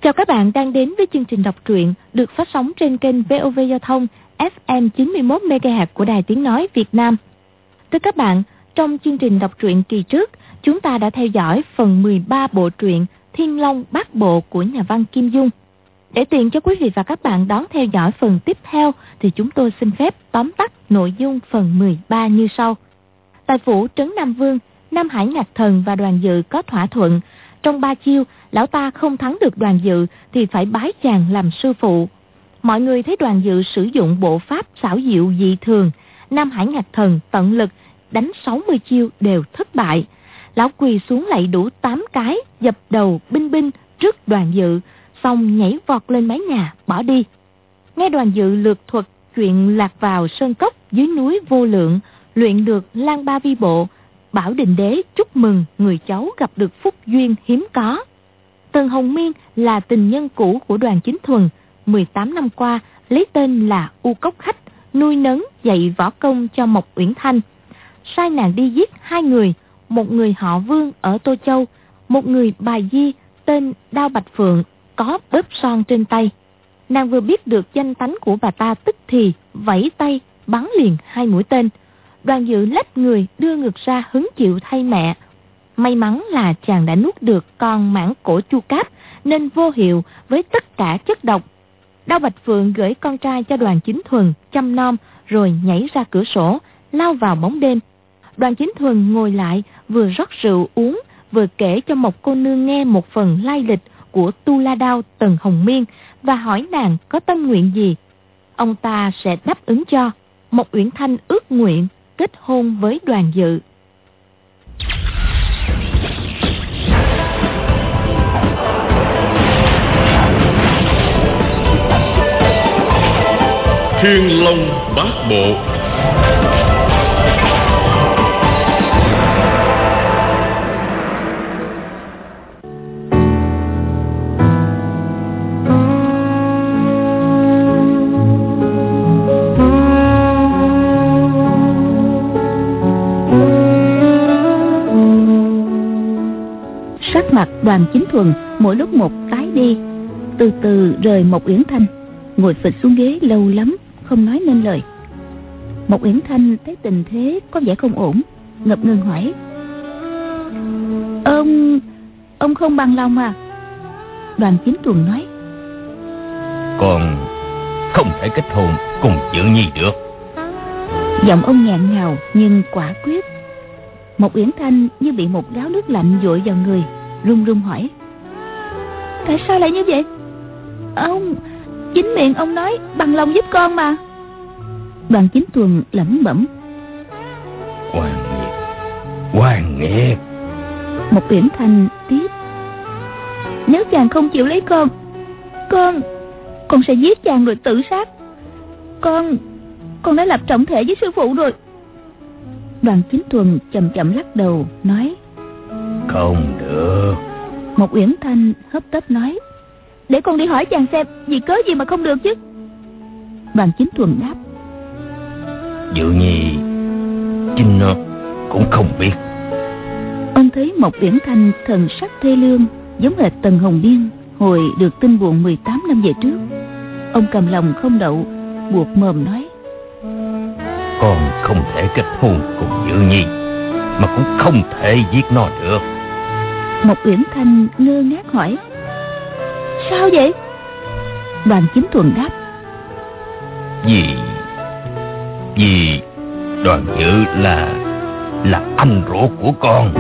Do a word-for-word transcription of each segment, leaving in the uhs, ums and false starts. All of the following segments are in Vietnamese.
Chào các bạn đang đến với chương trình đọc truyện được phát sóng trên kênh vê o vê Giao thông ép em chín mươi mốt mê ga héc của Đài Tiếng Nói Việt Nam. Thưa các bạn, trong chương trình đọc truyện kỳ trước, chúng ta đã theo dõi phần mười ba bộ truyện Thiên Long Bát Bộ của nhà văn Kim Dung. Để tiện cho quý vị và các bạn đón theo dõi phần tiếp theo thì chúng tôi xin phép tóm tắt nội dung phần mười ba như sau. Tại phủ Trấn Nam Vương, Nam Hải Ngạc Thần và Đoàn Dự có thỏa thuận. Trong ba chiêu, lão ta không thắng được Đoàn Dự thì phải bái chàng làm sư phụ. Mọi người thấy Đoàn Dự sử dụng bộ pháp xảo diệu dị thường. Nam Hải Ngạc Thần tận lực đánh sáu mươi chiêu đều thất bại. Lão quỳ xuống lạy đủ tám cái, dập đầu binh binh trước Đoàn Dự, xong nhảy vọt lên mái nhà bỏ đi. Nghe Đoàn Dự lược thuật chuyện lạc vào sơn cốc dưới núi Vô Lượng, luyện được Lang Ba Vi Bộ, Bảo Định Đế chúc mừng người cháu gặp được phúc duyên hiếm có. Tần Hồng Miên là tình nhân cũ của Đoàn Chính Thuần, mười tám năm qua lấy tên là U Cốc Khách, nuôi nấng dạy võ công cho Mộc Uyển Thanh. Sai nàng đi giết hai người, một người họ Vương ở Tô Châu, một người Bài Di tên Đao Bạch Phượng có bớp son trên tay. Nàng vừa biết được danh tánh của bà ta tức thì vẫy tay bắn liền hai mũi tên. Đoàn Dự lách người đưa ngược ra hứng chịu thay mẹ. May mắn là chàng đã nuốt được con mãng cổ chu cáp nên vô hiệu với tất cả chất độc. Đao Bạch Phượng gửi con trai cho Đoàn Chính Thuần chăm nom rồi nhảy ra cửa sổ lao vào bóng đêm. Đoàn Chính Thuần ngồi lại vừa rót rượu uống vừa kể cho một cô nương nghe một phần lai lịch của Tu La Đao Tần Hồng Miên và hỏi nàng có tâm nguyện gì. Ông ta sẽ đáp ứng cho. Mộc Uyển Thanh ước nguyện kết hôn với Đoàn Dự. Thiên Long Bát Bộ. Sắc mặt Đoàn Chính Thuần mỗi lúc một tái đi, từ từ rời Mộc Uyển Thanh, ngồi phịch xuống ghế lâu lắm không nói nên lời. Mộc Uyển Thanh thấy tình thế có vẻ không ổn, ngập ngừng hỏi: Ông... ông không bằng lòng à? Đoàn Chính Thuần nói: Con không thể kết hôn cùng Dự Nhi được. Giọng ông nghẹn ngào nhưng quả quyết. Mộc Uyển Thanh như bị một gáo nước lạnh dội vào người, run run hỏi: Tại sao lại như vậy? Ông... chính miệng ông nói bằng lòng giúp con mà. Đoàn Chính Thuần lẩm bẩm: Hoàng nghiệt, hoàng nghiệt. Mộc Uyển Thanh tiếp: Nếu chàng không chịu lấy con, Con Con sẽ giết chàng rồi tự sát. Con Con đã lập trọng thể với sư phụ rồi. Đoàn Chính Thuần chậm chậm lắc đầu nói: Không được. Mộc Uyển Thanh hấp tấp nói: Để con đi hỏi chàng xem vì cớ gì mà không được chứ. Đoàn Chính Thuần đáp: Dự Nhi chính nó cũng không biết. Ông thấy Mộc Uyển Thanh thần sắc thê lương, giống hệt Tần Hồng Miên hồi được tin buồn mười tám năm về trước. Ông cầm lòng không đậu, buộc mồm nói: Con không thể kết hôn cùng Dự Nhi, mà cũng không thể giết nó được. Mộc Uyển Thanh ngơ ngác hỏi: Sao vậy? Đoàn Chính Thuần đáp: Vì Vì Đoàn Dự là Là anh ruột của con.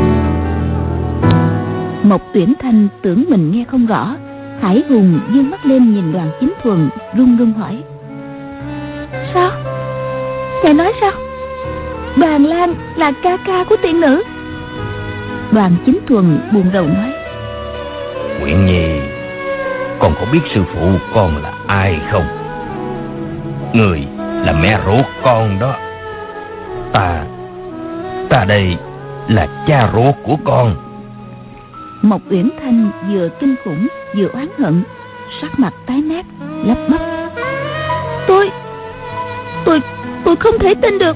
Mộc Uyển Thanh tưởng mình nghe không rõ, hải hùng dương mắt lên nhìn Đoàn Chính Thuần, run run hỏi: Sao? Ngài nói sao? Đoàn Lan là ca ca của tiên nữ. Đoàn Chính Thuần buồn rầu nói: Uyển Nhi, con có biết sư phụ con là ai không? Người là mẹ ruột con đó. Ta Ta đây là cha ruột của con. Mộc Uyển Thanh vừa kinh khủng vừa oán hận, sắc mặt tái mét, lắp bắp: Tôi Tôi Tôi không thể tin được.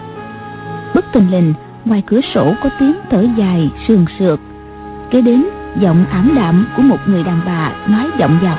Bất thình lình ngoài cửa sổ có tiếng thở dài sườn sượt, kế đến Giọng ảm đạm của một người đàn bà nói vọng vào.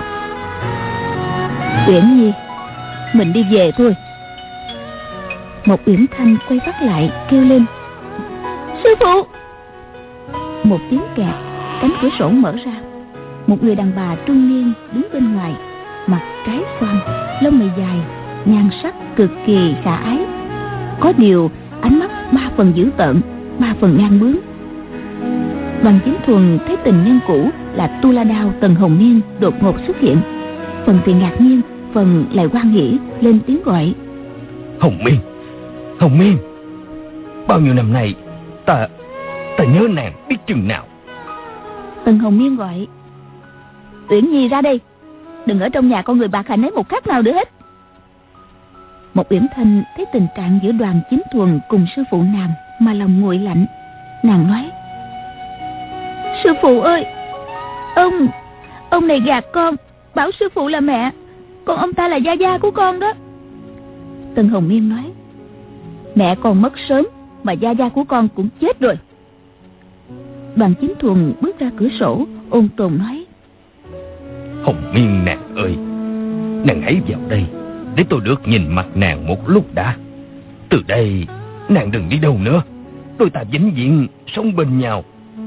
Uyển Nhi, mình đi về thôi. Một Uyển Thanh quay phát lại kêu lên: Sư phụ! Một tiếng kẹt, cánh cửa sổ mở ra. Một người đàn bà trung niên đứng bên ngoài, mặt trái xoan, lông mày dài, nhan sắc cực kỳ khả ái. Có điều ánh mắt ba phần dữ tợn, ba phần ngang bướng. Đoàn Chính Thuần thấy tình nhân cũ là Tu La Đao Tần Hồng Miên đột ngột xuất hiện, phần thì ngạc nhiên, phần lại hoan hỉ, lên tiếng gọi: Hồng Miên, Hồng Miên, bao nhiêu năm nay ta ta nhớ nàng biết chừng nào. Tần Hồng Miên gọi: Uyển Nhi ra đây, đừng ở trong nhà con người bạc hạnh ấy một khắc nào nữa hết. Một Uyển Thanh thấy tình trạng giữa Đoàn Chính Thuần cùng sư phụ nàng mà lòng nguội lạnh. Nàng nói: Sư phụ ơi, Ông Ông này gạt con, bảo sư phụ là mẹ, còn ông ta là gia gia của con đó. Tần Hồng Miên nói: Mẹ con mất sớm, mà gia gia của con cũng chết rồi. Đoàn Chính Thuần bước ra cửa sổ, ôn tồn nói: Hồng Miên nàng ơi, nàng hãy vào đây để tôi được nhìn mặt nàng một lúc đã. Từ đây nàng đừng đi đâu nữa, đôi ta vĩnh viễn sống bên nhau.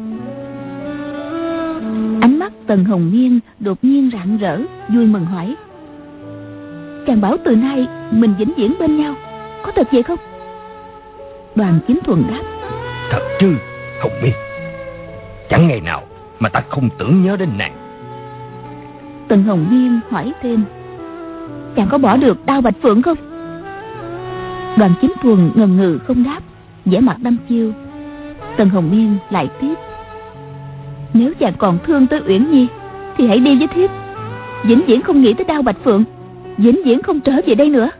Ánh mắt Tần Hồng Miên đột nhiên rạng rỡ, vui mừng hỏi: Chàng bảo từ nay mình vĩnh viễn bên nhau, có thật vậy không? Đoàn Chính Thuần đáp: Thật chứ Hồng Miên, chẳng ngày nào mà ta không tưởng nhớ đến nàng. Tần Hồng Miên hỏi thêm: Chàng có bỏ được Đao Bạch Phượng không? Đoàn Chính Thuần ngần ngừ không đáp, vẻ mặt đăm chiêu. Tần Hồng Miên lại tiếp: Nếu chàng còn thương tới Uyển Nhi thì hãy đi với thiếp, vĩnh viễn không nghĩ tới Đao Bạch Phượng, vĩnh viễn không trở về đây nữa.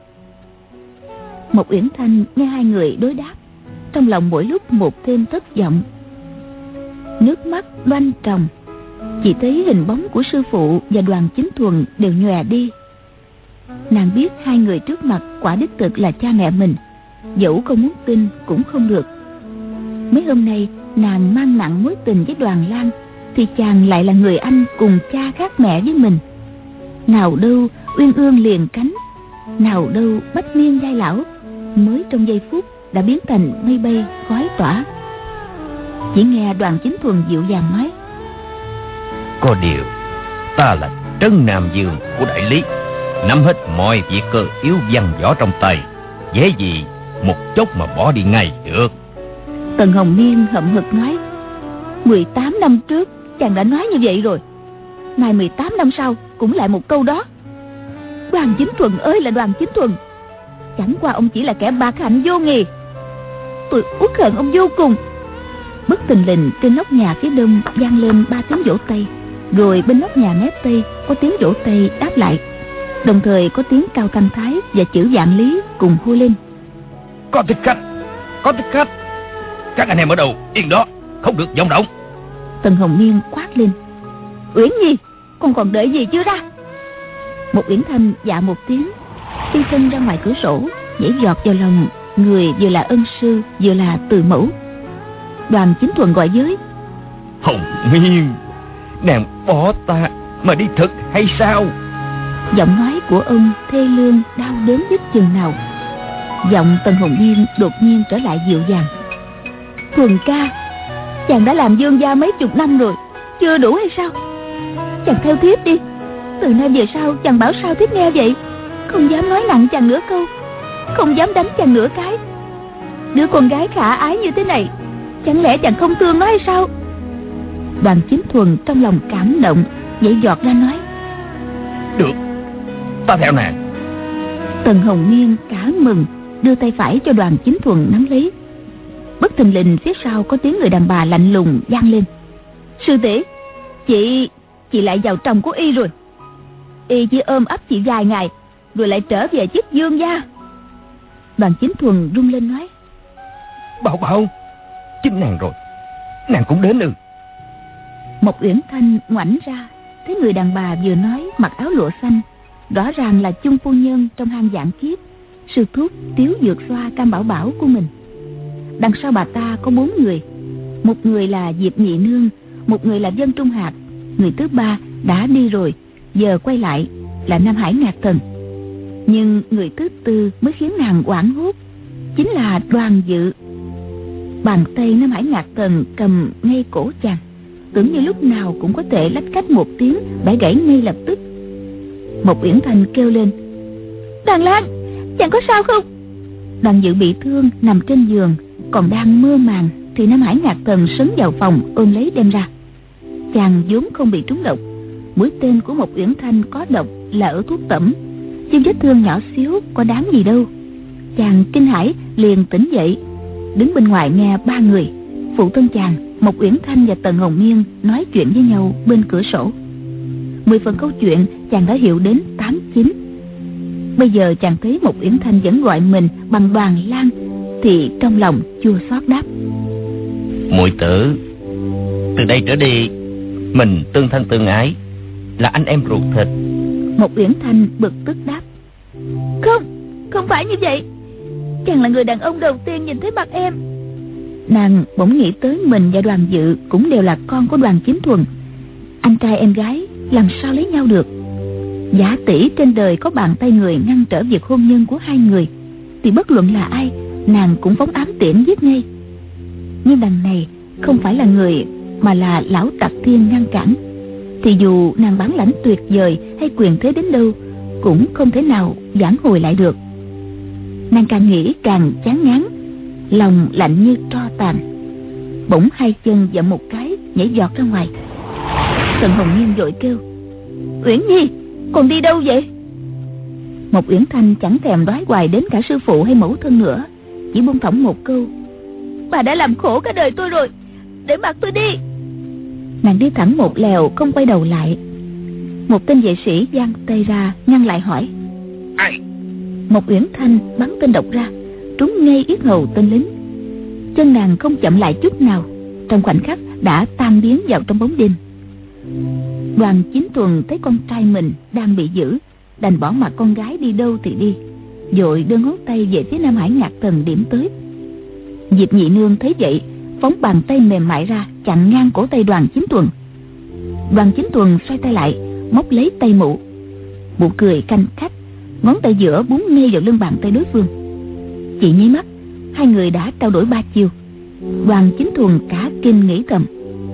Một Uyển Thanh nghe hai người đối đáp, trong lòng mỗi lúc một thêm thất vọng. Nước mắt loanh tròng, chỉ thấy hình bóng của sư phụ và Đoàn Chính Thuần đều nhòe đi. Nàng biết hai người trước mặt quả đích thực là cha mẹ mình, dẫu không muốn tin cũng không được. Mấy hôm nay nàng mang nặng mối tình với Đoàn Lang, thì chàng lại là người anh cùng cha khác mẹ với mình. Nào đâu uyên ương liền cánh, nào đâu bách niên giai lão, mới trong giây phút đã biến thành mây bay khói tỏa. Chỉ nghe Đoàn Chính Thuần dịu dàng nói: Có điều ta là Trấn Nam Dương của đại lý, nắm hết mọi việc cơ yếu văn võ trong tay, dễ gì một chốc mà bỏ đi ngay được. Tần Hồng Miên hậm hực nói: mười tám năm trước chàng đã nói như vậy rồi, nay mười tám năm sau cũng lại một câu đó. Đoàn Chính Thuần ơi là Đoàn Chính Thuần, chẳng qua ông chỉ là kẻ bạc hạnh vô nghề. Tôi uất hận ông vô cùng. Bất thình lình trên nóc nhà phía đông vang lên ba tiếng vỗ tay, rồi bên nóc nhà mé tây có tiếng vỗ tay đáp lại, đồng thời có tiếng Cao Thanh Thái và chữ Vạn Lý cùng hô lên: Có thích khách, có thích khách. Các anh em ở đâu yên đó, không được vọng động. Tần Hồng Miên quát lên: Uyển Nhi, con còn đợi gì chưa ra? Một Uyển Thanh dạ một tiếng, phi thân ra ngoài cửa sổ, nhảy giọt vào lòng người vừa là ân sư vừa là từ mẫu. Đoàn Chính Thuần gọi giới: Hồng Miên, nàng bỏ ta mà đi thật hay sao? Giọng nói của ông thê lương đau đớn biết chừng nào. Giọng Tần Hồng Miên đột nhiên trở lại dịu dàng: Thuần ca, chàng đã làm dương gia mấy chục năm rồi, chưa đủ hay sao? Chàng theo thiếp đi, từ nay về sau chàng bảo sao thiếp nghe vậy. Không dám nói nặng chàng nửa câu, không dám đánh chàng nửa cái. Đứa con gái khả ái như thế này, chẳng lẽ chàng không thương nó hay sao? Đoàn Chính Thuần trong lòng cảm động, nhảy giọt ra nói: Được, ta theo nàng. Tần Hồng Miên cả mừng, đưa tay phải cho Đoàn Chính Thuần nắm lấy. Bất thình lình phía sau có tiếng người đàn bà lạnh lùng vang lên: Sư tỷ, chị chị lại vào chồng của y rồi. Y chỉ ôm ấp chị vài ngày rồi lại trở về chức dương gia. Đoàn Chính Thuần rung lên nói: Bảo Bảo, chính nàng rồi, nàng cũng đến ư? Một Uyển Thanh ngoảnh ra, thấy người đàn bà vừa nói mặc áo lụa xanh, rõ ràng là chung phu nhân trong hang Vạn Kiếp, sư thúc Tiếu Dược Xoa Cam Bảo Bảo của mình. Đằng sau bà ta có bốn người, một người là Diệp Nhị Nương, một người là Dân Trung Hạc, người thứ ba đã đi rồi, giờ quay lại là Nam Hải Ngạc Thần. Nhưng người thứ tư mới khiến nàng hoảng hốt, chính là Đoàn Dự. Bàn tay Nam Hải Ngạc Thần cầm ngay cổ chàng, tưởng như lúc nào cũng có thể lách cách một tiếng bẻ gãy ngay lập tức. Một Uyển Thanh kêu lên: Đoàn Lang, chàng có sao không? Đoàn Dự bị thương nằm trên giường, còn đang mơ màng thì Nam Hải Ngạc Thần sấn vào phòng ôm lấy đem ra. Chàng vốn không bị trúng độc, mũi tên của một Uyển Thanh có độc là ở thuốc tẩm, chứ vết thương nhỏ xíu có đáng gì đâu. Chàng kinh hãi liền tỉnh dậy, đứng bên ngoài nghe ba người, phụ thân chàng, một Uyển Thanh và Tần Hồng Miên nói chuyện với nhau bên cửa sổ. Mười phần câu chuyện chàng đã hiểu đến tám chín. Bây giờ chàng thấy một Uyển Thanh vẫn gọi mình bằng Đoàn Lang, thì trong lòng chua xót đáp: Muội tử, từ đây trở đi mình tương thân tương ái, là anh em ruột thịt. Một Uyển Thanh bực tức đáp: Không, không phải như vậy. Chàng là người đàn ông đầu tiên nhìn thấy mặt em. Nàng bỗng nghĩ tới mình và Đoàn Dự cũng đều là con của Đoàn Chính Thuần. Anh trai em gái làm sao lấy nhau được? Giả tỷ trên đời có bàn tay người ngăn trở việc hôn nhân của hai người, thì bất luận là ai, nàng cũng phóng ám tiễn giết ngay. Nhưng đằng này không phải là người, mà là lão Tặc Thiên ngăn cản, thì dù nàng bản lãnh tuyệt vời hay quyền thế đến đâu, cũng không thể nào vãn hồi lại được. Nàng càng nghĩ càng chán ngán, lòng lạnh như tro tàn. Bỗng hai chân dậm một cái, nhảy giọt ra ngoài. Tần Hồng Nhiên vội kêu: Uyển Nhi, còn đi đâu vậy? Một Uyển Thanh chẳng thèm đoái hoài đến cả sư phụ hay mẫu thân nữa, chỉ buông thõng một câu: Bà đã làm khổ cả đời tôi rồi, để mặc tôi đi. Nàng đi thẳng một lèo, không quay đầu lại. Một tên vệ sĩ giang tay ra ngăn lại hỏi: Ai? Một Uyển Thanh bắn tên độc ra, trúng ngay yết hầu tên lính. Chân nàng không chậm lại chút nào, trong khoảnh khắc đã tan biến vào trong bóng đêm. Đoàn Chính Thuần thấy con trai mình đang bị giữ, đành bỏ mặc con gái đi đâu thì đi, vội đưa ngón tay về phía Nam Hải Ngạc Thần điểm tới. Diệp Nhị Nương thấy vậy, phóng bàn tay mềm mại ra chặn ngang cổ tay Đoàn Chính Thuần. Đoàn Chính Thuần xoay tay lại, móc lấy tay mụ. Mụ cười canh khách, ngón tay giữa búng ngay vào lưng bàn tay đối phương. Chỉ nháy mắt, hai người đã trao đổi ba chiêu. Đoàn Chính Thuần cả kinh nghĩ thầm: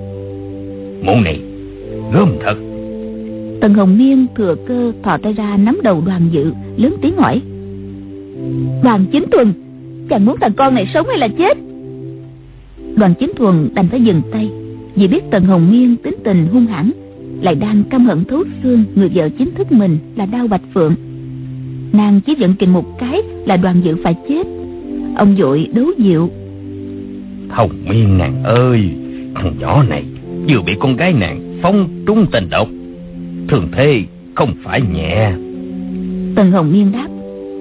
Mụ này gớm thật. Tần Hồng Miên thừa cơ thò tay ra nắm đầu Đoàn Dự, lớn tiếng hỏi: Đoàn Chính Thuần, chàng muốn thằng con này sống hay là chết? Đoàn Chính Thuần đành phải dừng tay, vì biết Tần Hồng Miên tính tình hung hãn, lại đang căm hận thấu xương người vợ chính thức mình là Đao Bạch Phượng. Nàng chỉ giận kình một cái là Đoàn Dự phải chết. Ông vội đấu dịu: Hồng Miên nàng ơi, thằng nhỏ này vừa bị con gái nàng phóng trúng tên độc, thường thế không phải nhẹ. Tần Hồng Miên đáp: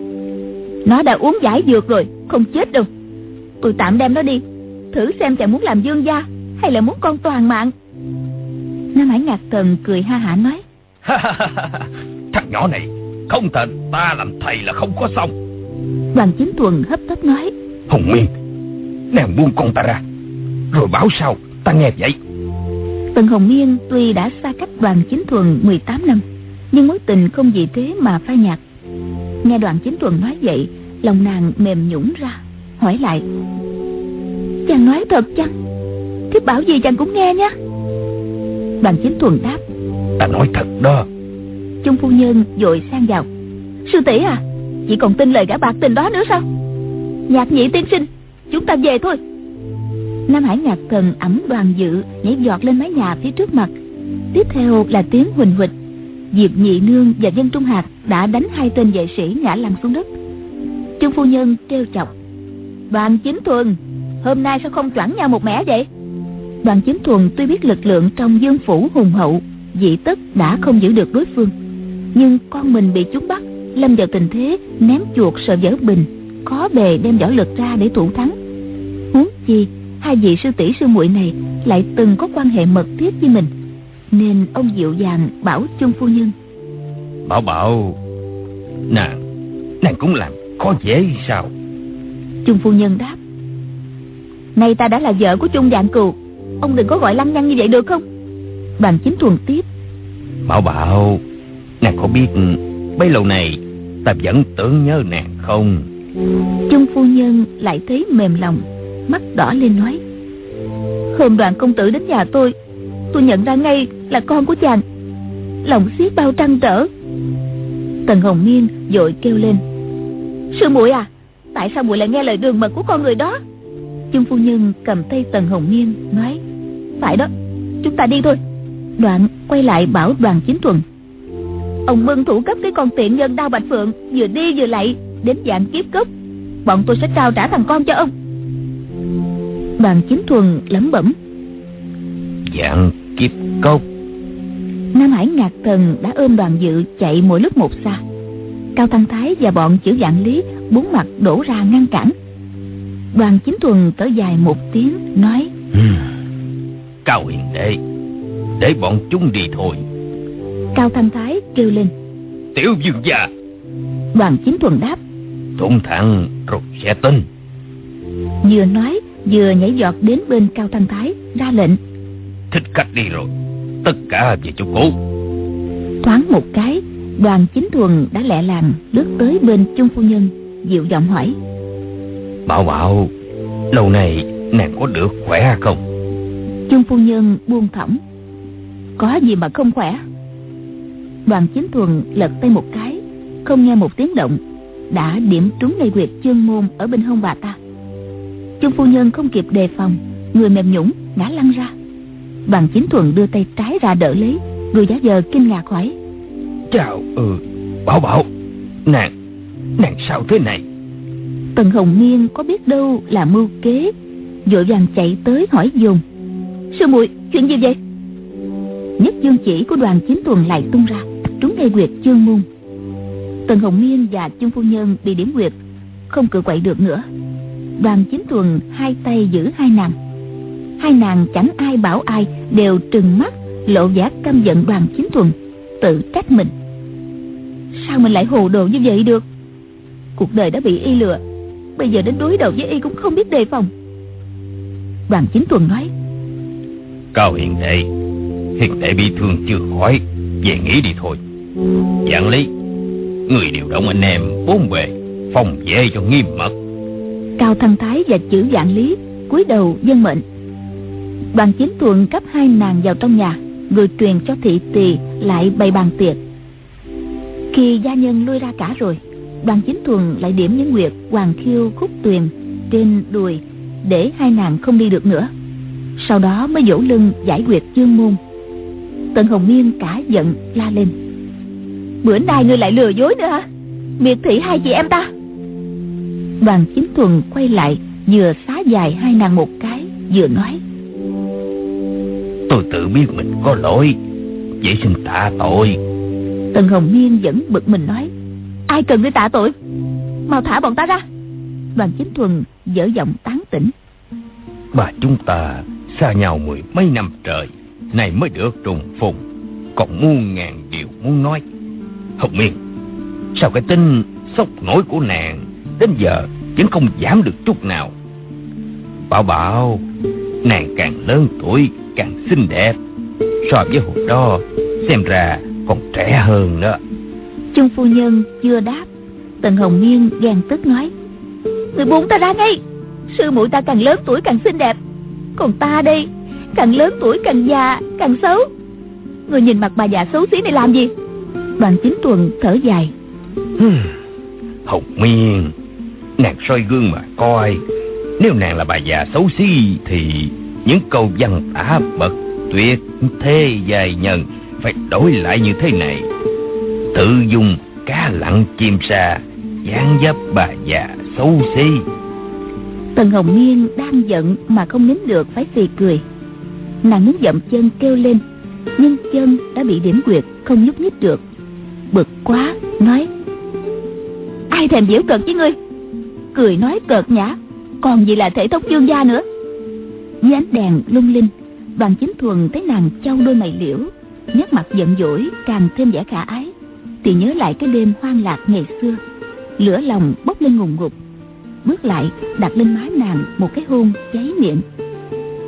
Nó đã uống giải dược rồi, không chết đâu. Tôi tạm đem nó đi, thử xem chàng muốn làm dương gia hay là muốn con toàn mạng. Nam Hải Ngạc Thần cười ha hả nói: Thằng nhỏ này không thành ta làm thầy là không có xong. Đoàn Chính Thuần hấp tấp nói: Hồng Miên, nàng buông con ta ra, rồi bảo sao ta nghe vậy. Tần Hồng Miên tuy đã xa cách Đoàn Chính Thuần mười tám năm, nhưng mối tình không vì thế mà phai nhạt. Nghe Đoàn Chính Thuần nói vậy, lòng nàng mềm nhũn ra, hỏi lại: Chàng nói thật chăng? Thiếp bảo gì chàng cũng nghe nhé. Đoàn Chính Thuần đáp: Ta nói thật đó. Chung phu nhân vội xen vào: Sư tỷ à, chỉ còn tin lời gã bạc tình đó nữa sao? Nhạc Nhị tiên sinh, chúng ta về thôi. Nam Hải Ngạc Thần ẵm Đoàn Dự nhảy giọt lên mái nhà phía trước mặt. Tiếp theo là tiếng huỳnh huỳnh. Diệp Nhị Nương và Dân Trung Hạc đã đánh hai tên vệ sĩ ngã lăn xuống đất. Chung phu nhân trêu chọc: Đoàn Chính Thuần, hôm nay sao không choảng nhau một mẻ vậy? Đoàn Chính Thuần tuy biết lực lượng trong Dương phủ hùng hậu, dị tất đã không giữ được đối phương, nhưng con mình bị chúng bắt, lâm vào tình thế ném chuột sợ vỡ bình, khó bề đem võ lực ra để thủ thắng. Huống chi hai vị sư tỷ sư muội này lại từng có quan hệ mật thiết với mình, nên ông dịu dàng bảo Chung phu nhân: Bảo Bảo, nàng nàng cũng làm khó dễ sao? Chung phu nhân đáp: Nay ta đã là vợ của Chung Vạn Cừu, Ông đừng có gọi lăng nhăng như vậy được không? Đoàn Chính Thuần tiếp. Bảo Bảo, nàng có biết bấy lâu này ta vẫn tưởng nhớ nàng không? Chung phu nhân lại thấy mềm lòng, mắt đỏ lên nói: Hôm Đoàn công tử đến nhà tôi, tôi nhận ra ngay là con của chàng, lòng xiết bao trăn trở. Tần Hồng Miên vội kêu lên: Sư muội à, tại sao muội lại nghe lời đường mật của con người đó? Chung phu nhân cầm tay Tần Hồng Miên nói: Phải đó, chúng ta đi thôi. Đoạn quay lại bảo Đoàn Chính Thuần: Ông Mân thủ cấp cái con tiện nhân Đao Bạch Phượng, vừa đi vừa lạy đến dạng kiếp cốc, bọn tôi sẽ trao trả thằng con cho ông. Đoàn Chính Thuần lẩm bẩm: Dạng kiếp cốc. Nam Hải Ngạc Thần đã ôm Đoàn Dự chạy mỗi lúc một xa. Cao Thăng Thái và bọn chữ Vạn Lý bốn mặt đổ ra ngăn cản. Đoàn Chính Thuần thở dài một tiếng nói: Cao hiền đệ, để bọn chúng đi thôi. Cao Thăng Thái kêu lên: Tiểu vương gia. Đoàn Chính Thuần đáp: Thủng thẳng rồi sẽ tin. Vừa nói vừa nhảy giọt đến bên Cao Thăng Thái ra lệnh: Thích khách đi rồi, tất cả về chỗ cũ. Thoáng một cái, Đoàn Chính Thuần đã lẹ làng lướt tới bên Chung phu nhân, dịu giọng hỏi: Bảo Bảo, lâu này nàng có được khỏe không? Chung phu nhân buông thõng: Có gì mà không khỏe. Đoàn Chính Thuần lật tay một cái, không nghe một tiếng động, đã điểm trúng ngay huyệt chương môn ở bên hông bà ta. Chung phu nhân không kịp đề phòng, người mềm nhũn ngã lăn ra. Đoàn Chính Thuần đưa tay trái ra đỡ lấy, rồi giả vờ kinh ngạc hỏi: Chào, ừ, Bảo Bảo, nàng, nàng sao thế này? Tần Hồng Miên có biết đâu là mưu kế, vội vàng chạy tới hỏi dồn: Sư muội, chuyện gì vậy? Nhất dương chỉ của Đoàn Chính Thuần lại tung ra, trúng ngay huyệt chương môn. Tần Hồng Miên và Chung phu nhân bị điểm huyệt, không cự quậy được nữa. Đoàn Chính Thuần hai tay giữ hai nàng. Hai nàng chẳng ai bảo ai, đều trừng mắt lộ vẻ căm giận Đoàn Chính Thuần, tự trách mình: Sao mình lại hồ đồ như vậy được? Cuộc đời đã bị y lừa, bây giờ đến đối đầu với y cũng không biết đề phòng. Đoàn Chính Thuần nói: Cao hiền đệ, hiền đệ bị thương chưa khỏi, về nghỉ đi thôi. Vạn Lý, người điều động anh em bốn bề phòng vệ cho nghiêm mật. Cao Thăng Thái và chữ Vạn Lý cúi đầu vâng mệnh. Đoàn Chính Thuần cấp hai nàng vào trong nhà, người truyền cho thị tỳ lại bày bàn tiệc. Khi gia nhân lui ra cả rồi, Đoàn Chính Thuần lại điểm những huyệt Hoàng Khiêu, Khúc Tuyền trên đùi để hai nàng không đi được nữa. Sau đó mới vỗ lưng giải huyệt chương môn. Tần Hồng Miên cả giận la lên: Bữa nay ngươi lại lừa dối nữa hả? Miệt thị hai chị em ta. Đoàn Chính Thuần quay lại, vừa xá dài hai nàng một cái, vừa nói: Tôi tự biết mình có lỗi, vậy xin tạ tội. Tần Hồng Miên vẫn bực mình nói: Ai cần ngươi tạ tội, mau thả bọn ta ra. Đoàn Chính Thuần dở giọng tán tỉnh: Bà chúng ta xa nhau mười mấy năm trời, nay mới được trùng phùng, còn muôn ngàn điều muốn nói. Hồng Miên, sao cái tính sốc nổi của nàng đến giờ vẫn không giảm được chút nào? Bảo Bảo, nàng càng lớn tuổi càng xinh đẹp, so với hồi đó xem ra còn trẻ hơn đó. Chung phu nhân chưa đáp, Tần Hồng Miên ghen tức nói: Người buông ta ra ngay. Sư muội ta càng lớn tuổi càng xinh đẹp, còn ta đây càng lớn tuổi càng già càng xấu. Người nhìn mặt bà già xấu xí này làm gì? Đoàn Chính Thuần thở dài: Hồng Miên, nàng soi gương mà coi. Nếu nàng là bà già xấu xí thì những câu văn tả bậc tuyệt thế giai nhân phải đổi lại như thế này: tự dùng cá lặn chim sa, dáng dấp bà già xấu xí. Tần Hồng Miên đang giận mà không nín được phải phì cười. Nàng muốn dậm chân kêu lên, nhưng chân đã bị điểm quyệt, không nhúc nhích được. Bực quá nói: Ai thèm giễu cợt với ngươi? Cười nói cợt nhã, còn gì là thể thống dương gia nữa. Dưới ánh đèn lung linh, Đoàn Chính Thuần thấy nàng chau đôi mày liễu, nét mặt giận dỗi càng thêm vẻ khả ái, thì nhớ lại cái đêm hoang lạc ngày xưa, lửa lòng bốc lên ngùn ngụt. Bước lại đặt lên má nàng một cái hôn cháy miệng.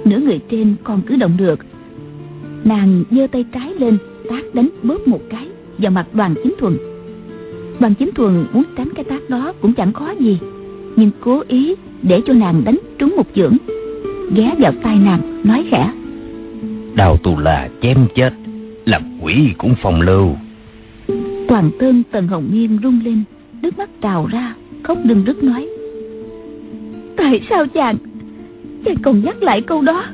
nửa người trên còn cử động được. Nàng giơ tay trái lên tát đánh bóp một cái vào mặt Đoàn Chính Thuần. Đoàn Chính Thuần muốn tránh cái tát đó cũng chẳng khó gì, nhưng cố ý để cho nàng đánh trúng một chưởng, ghé vào tai nàng nói khẽ: Đao Tu La chém chết, làm quỷ cũng phong lưu. Toàn thân Tần Hồng Miên rung lên, nước mắt trào ra, khóc rưng rức nói: Tại sao chàng Chàng còn nhắc lại câu đó?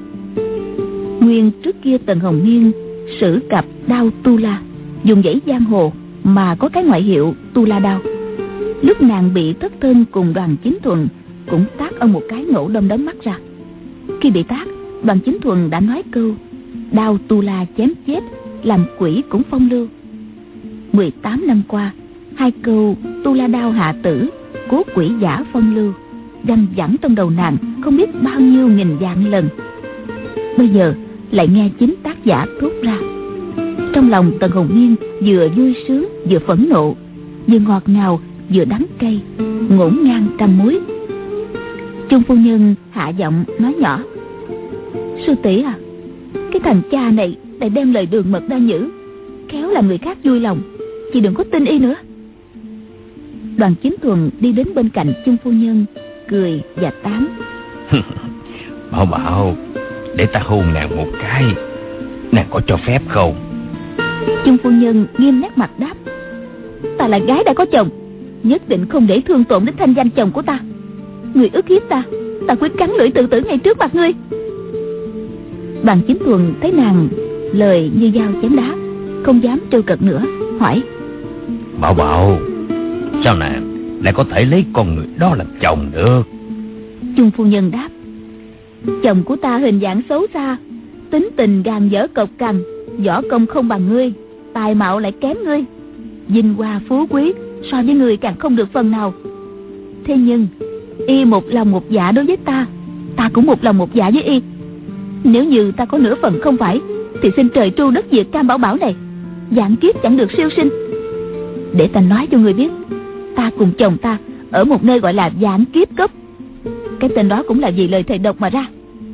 Nguyên trước kia Tần Hồng Miên sử cặp đao Tu La, dùng dãy giang hồ mà có cái ngoại hiệu Tu La đao. Lúc nàng bị thất thân cùng Đoàn Chính Thuần cũng tát ông một cái nổ đom đóm mắt ra. Khi bị tát, Đoàn Chính Thuần đã nói câu đao Tu La chém chết, làm quỷ cũng phong lưu. mười tám năm qua, hai câu Tu La đao hạ tử, cố quỷ giả phong lưu văng vẳng trong đầu nàng không biết bao nhiêu nghìn vạn lần. Bây giờ lại nghe chính tác giả thốt ra. Trong lòng Tần Hồng Miên vừa vui sướng vừa phẫn nộ, vừa ngọt ngào vừa đắng cay, ngổn ngang trăm muối. Chung phu nhân hạ giọng nói nhỏ: Sư tỷ à, cái thằng cha này lại đem lời đường mật đa nhữ, khéo làm người khác vui lòng, chị đừng có tin y nữa. Đoàn Chính Thuần đi đến bên cạnh Chung phu nhân, cười và tán: Bảo Bảo, để ta hôn nàng một cái, nàng có cho phép không? Chung phu nhân nghiêm nét mặt đáp: Ta là gái đã có chồng, nhất định không để thương tổn đến thanh danh chồng của ta. Người ức hiếp ta, ta quyết cắn lưỡi tự tử ngay trước mặt ngươi. Đoàn Chính Thuần thấy nàng lời như dao chém đá, không dám trêu cợt nữa, hỏi: Bảo Bảo, sao nàng lại có thể lấy con người đó làm chồng được? Chung phu nhân đáp: Chồng của ta hình dạng xấu xa, tính tình gàn dở cộc cằn, võ công không bằng ngươi, tài mạo lại kém ngươi, vinh hoa phú quý so với ngươi càng không được phần nào. Thế nhưng y một lòng một dạ đối với ta, ta cũng một lòng một dạ với y. Nếu như ta có nửa phần không phải, thì xin trời tru đất diệt Cam Bảo Bảo này, vạn kiếp chẳng được siêu sinh. Để ta nói cho ngươi biết, ta cùng chồng ta ở một nơi gọi là Vạn Kiếp Cốc. Cái tên đó cũng là vì lời thầy độc mà ra.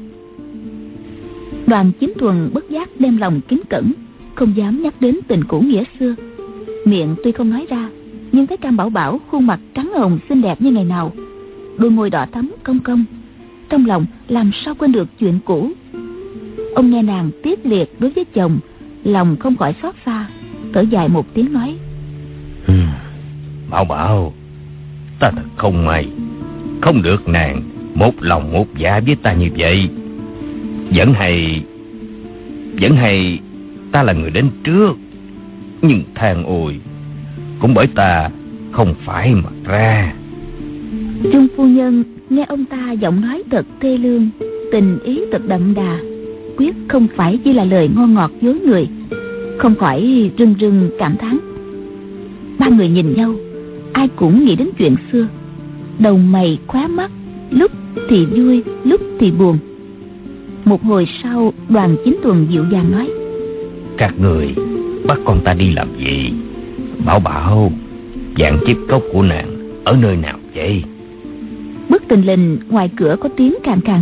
Đoàn Chính Thuần bất giác đem lòng kính cẩn, không dám nhắc đến tình cũ nghĩa xưa. Miệng tuy không nói ra, nhưng thấy Cam Bảo Bảo khuôn mặt trắng hồng xinh đẹp như ngày nào, đôi môi đỏ thắm cong cong, trong lòng làm sao quên được chuyện cũ. Ông nghe nàng tiếc liệt đối với chồng, lòng không khỏi xót xa, thở dài một tiếng nói: Bảo Bảo, ta thật không may, không được nàng một lòng một dạ với ta như vậy. Vẫn hay Vẫn hay ta là người đến trước, nhưng than ôi, cũng bởi ta không phải mà ra. Chung phu nhân nghe ông ta giọng nói thật thê lương, tình ý thật đậm đà, quyết không phải chỉ là lời ngon ngọt dối người, không khỏi rưng rưng cảm thán. Ba người nhìn nhau, ai cũng nghĩ đến chuyện xưa, đầu mày khóe mắt, lúc thì vui lúc thì buồn. Một hồi sau, Đoàn Chính Thuần dịu dàng nói: Các người bắt con ta đi làm gì? Bảo Bảo, Vạn Kiếp Cốc của nàng ở nơi nào vậy? Bất tình lình ngoài cửa có tiếng khàn khàn: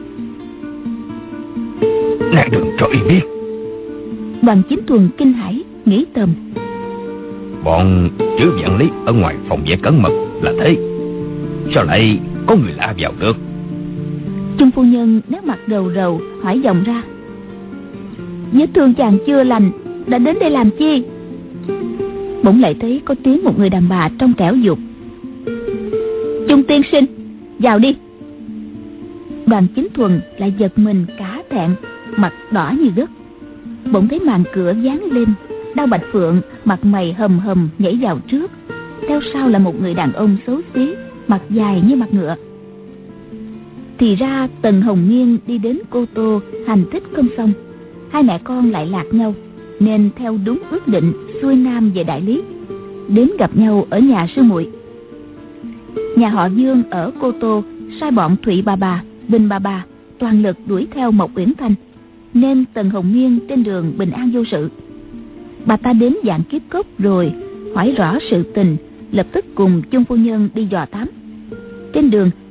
Nàng đừng cho y biết. Đoàn Chính Thuần kinh hãi, nghĩ thầm: Bọn chữ vạn lý ở ngoài phòng vệ cẩn mật là thế, sao lại có người lạ vào được? Chung phu nhân nét mặt rầu rầu hỏi vọng ra: Vết thương chàng chưa lành, đã đến đây làm chi? Bỗng lại thấy có tiếng một người đàn bà trong trẻo dục: Chung tiên sinh, vào đi. Đoàn Chính Thuần lại giật mình cả thẹn, mặt đỏ như đất. Bỗng thấy màn cửa giáng lên, Đao Bạch Phượng mặt mày hầm hầm nhảy vào trước, theo sau là một người đàn ông xấu xí, mặt dài như mặt ngựa. Thì ra Tần Hồng Miên đi đến Cô Tô hành thích không xong, hai mẹ con lại lạc nhau, nên theo đúng ước định xuôi nam về Đại Lý, đến gặp nhau ở nhà sư muội. Nhà họ Dương ở Cô Tô sai bọn Thụy bà bà, Vinh bà bà toàn lực đuổi theo Mộc Uyển Thanh, nên Tần Hồng Miên trên đường bình an vô sự. Bà ta đến Vạn Kiếp Cốc rồi hỏi rõ sự tình, lập tức cùng Chung phu nhân đi dò thám. Trên đường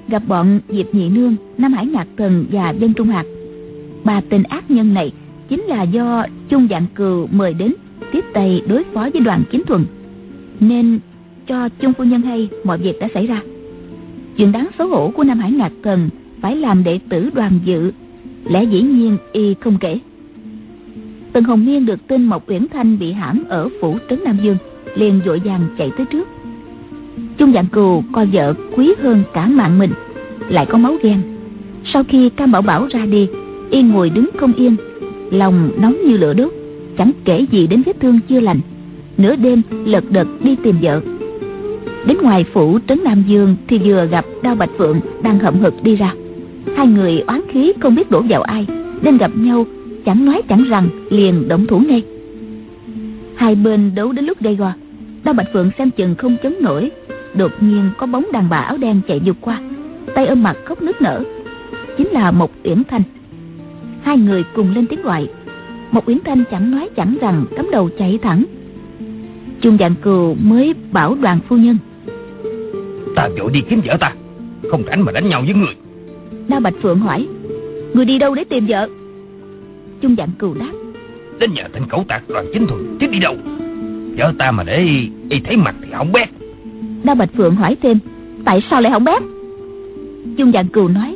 gặp bọn Diệp Nhị Nương, Nam Hải Ngạc Thần và Vân Trung Hạc. Ba tên ác nhân này chính là do Chung Vạn Cừu mời đến tiếp tay đối phó với Đoàn Chính Thuần, nên cho Chung phu nhân hay mọi việc đã xảy ra. Chuyện đáng xấu hổ của Nam Hải Ngạc Thần phải làm đệ tử Đoàn Dự, lẽ dĩ nhiên y không kể. Tần Hồng Miên được tin Mộc Uyển Thanh bị hãm ở phủ trấn Nam Dương, liền vội vàng chạy tới trước. Chung Vạn Cừu coi vợ quý hơn cả mạng mình, lại có máu ghen. Sau khi Cam Bảo Bảo ra đi, y ngồi đứng không yên, lòng nóng như lửa đốt, chẳng kể gì đến vết thương chưa lành, nửa đêm lật đật đi tìm vợ. Đến ngoài phủ trấn Nam Dương thì vừa gặp Đao Bạch Phượng đang hậm hực đi ra. Hai người oán khí không biết đổ vào ai, nên gặp nhau chẳng nói chẳng rằng liền động thủ ngay. Hai bên đấu đến lúc gay go, Đao Bạch Phượng xem chừng không chống nổi, đột nhiên có bóng đàn bà áo đen chạy vụt qua, tay ôm mặt khóc nức nở, chính là Mộc Uyển Thanh. Hai người cùng lên tiếng gọi. Mộc Uyển Thanh chẳng nói chẳng rằng cắm đầu chạy thẳng. Chung Vạn Cừu mới bảo Đoàn phu nhân: Ta vội đi kiếm vợ ta, không rảnh mà đánh nhau với người. Đao Bạch Phượng hỏi: Người đi đâu để tìm vợ? Chung Vạn Cừu đáp: Đến nhờ tên cẩu tạc Đoàn Chính Thuần, chứ đi đâu. Vợ ta mà để y, y thấy mặt thì hỏng bét. Đao Bạch Phượng hỏi thêm: Tại sao lại hỏng bét? Chung Vạn Cừu nói: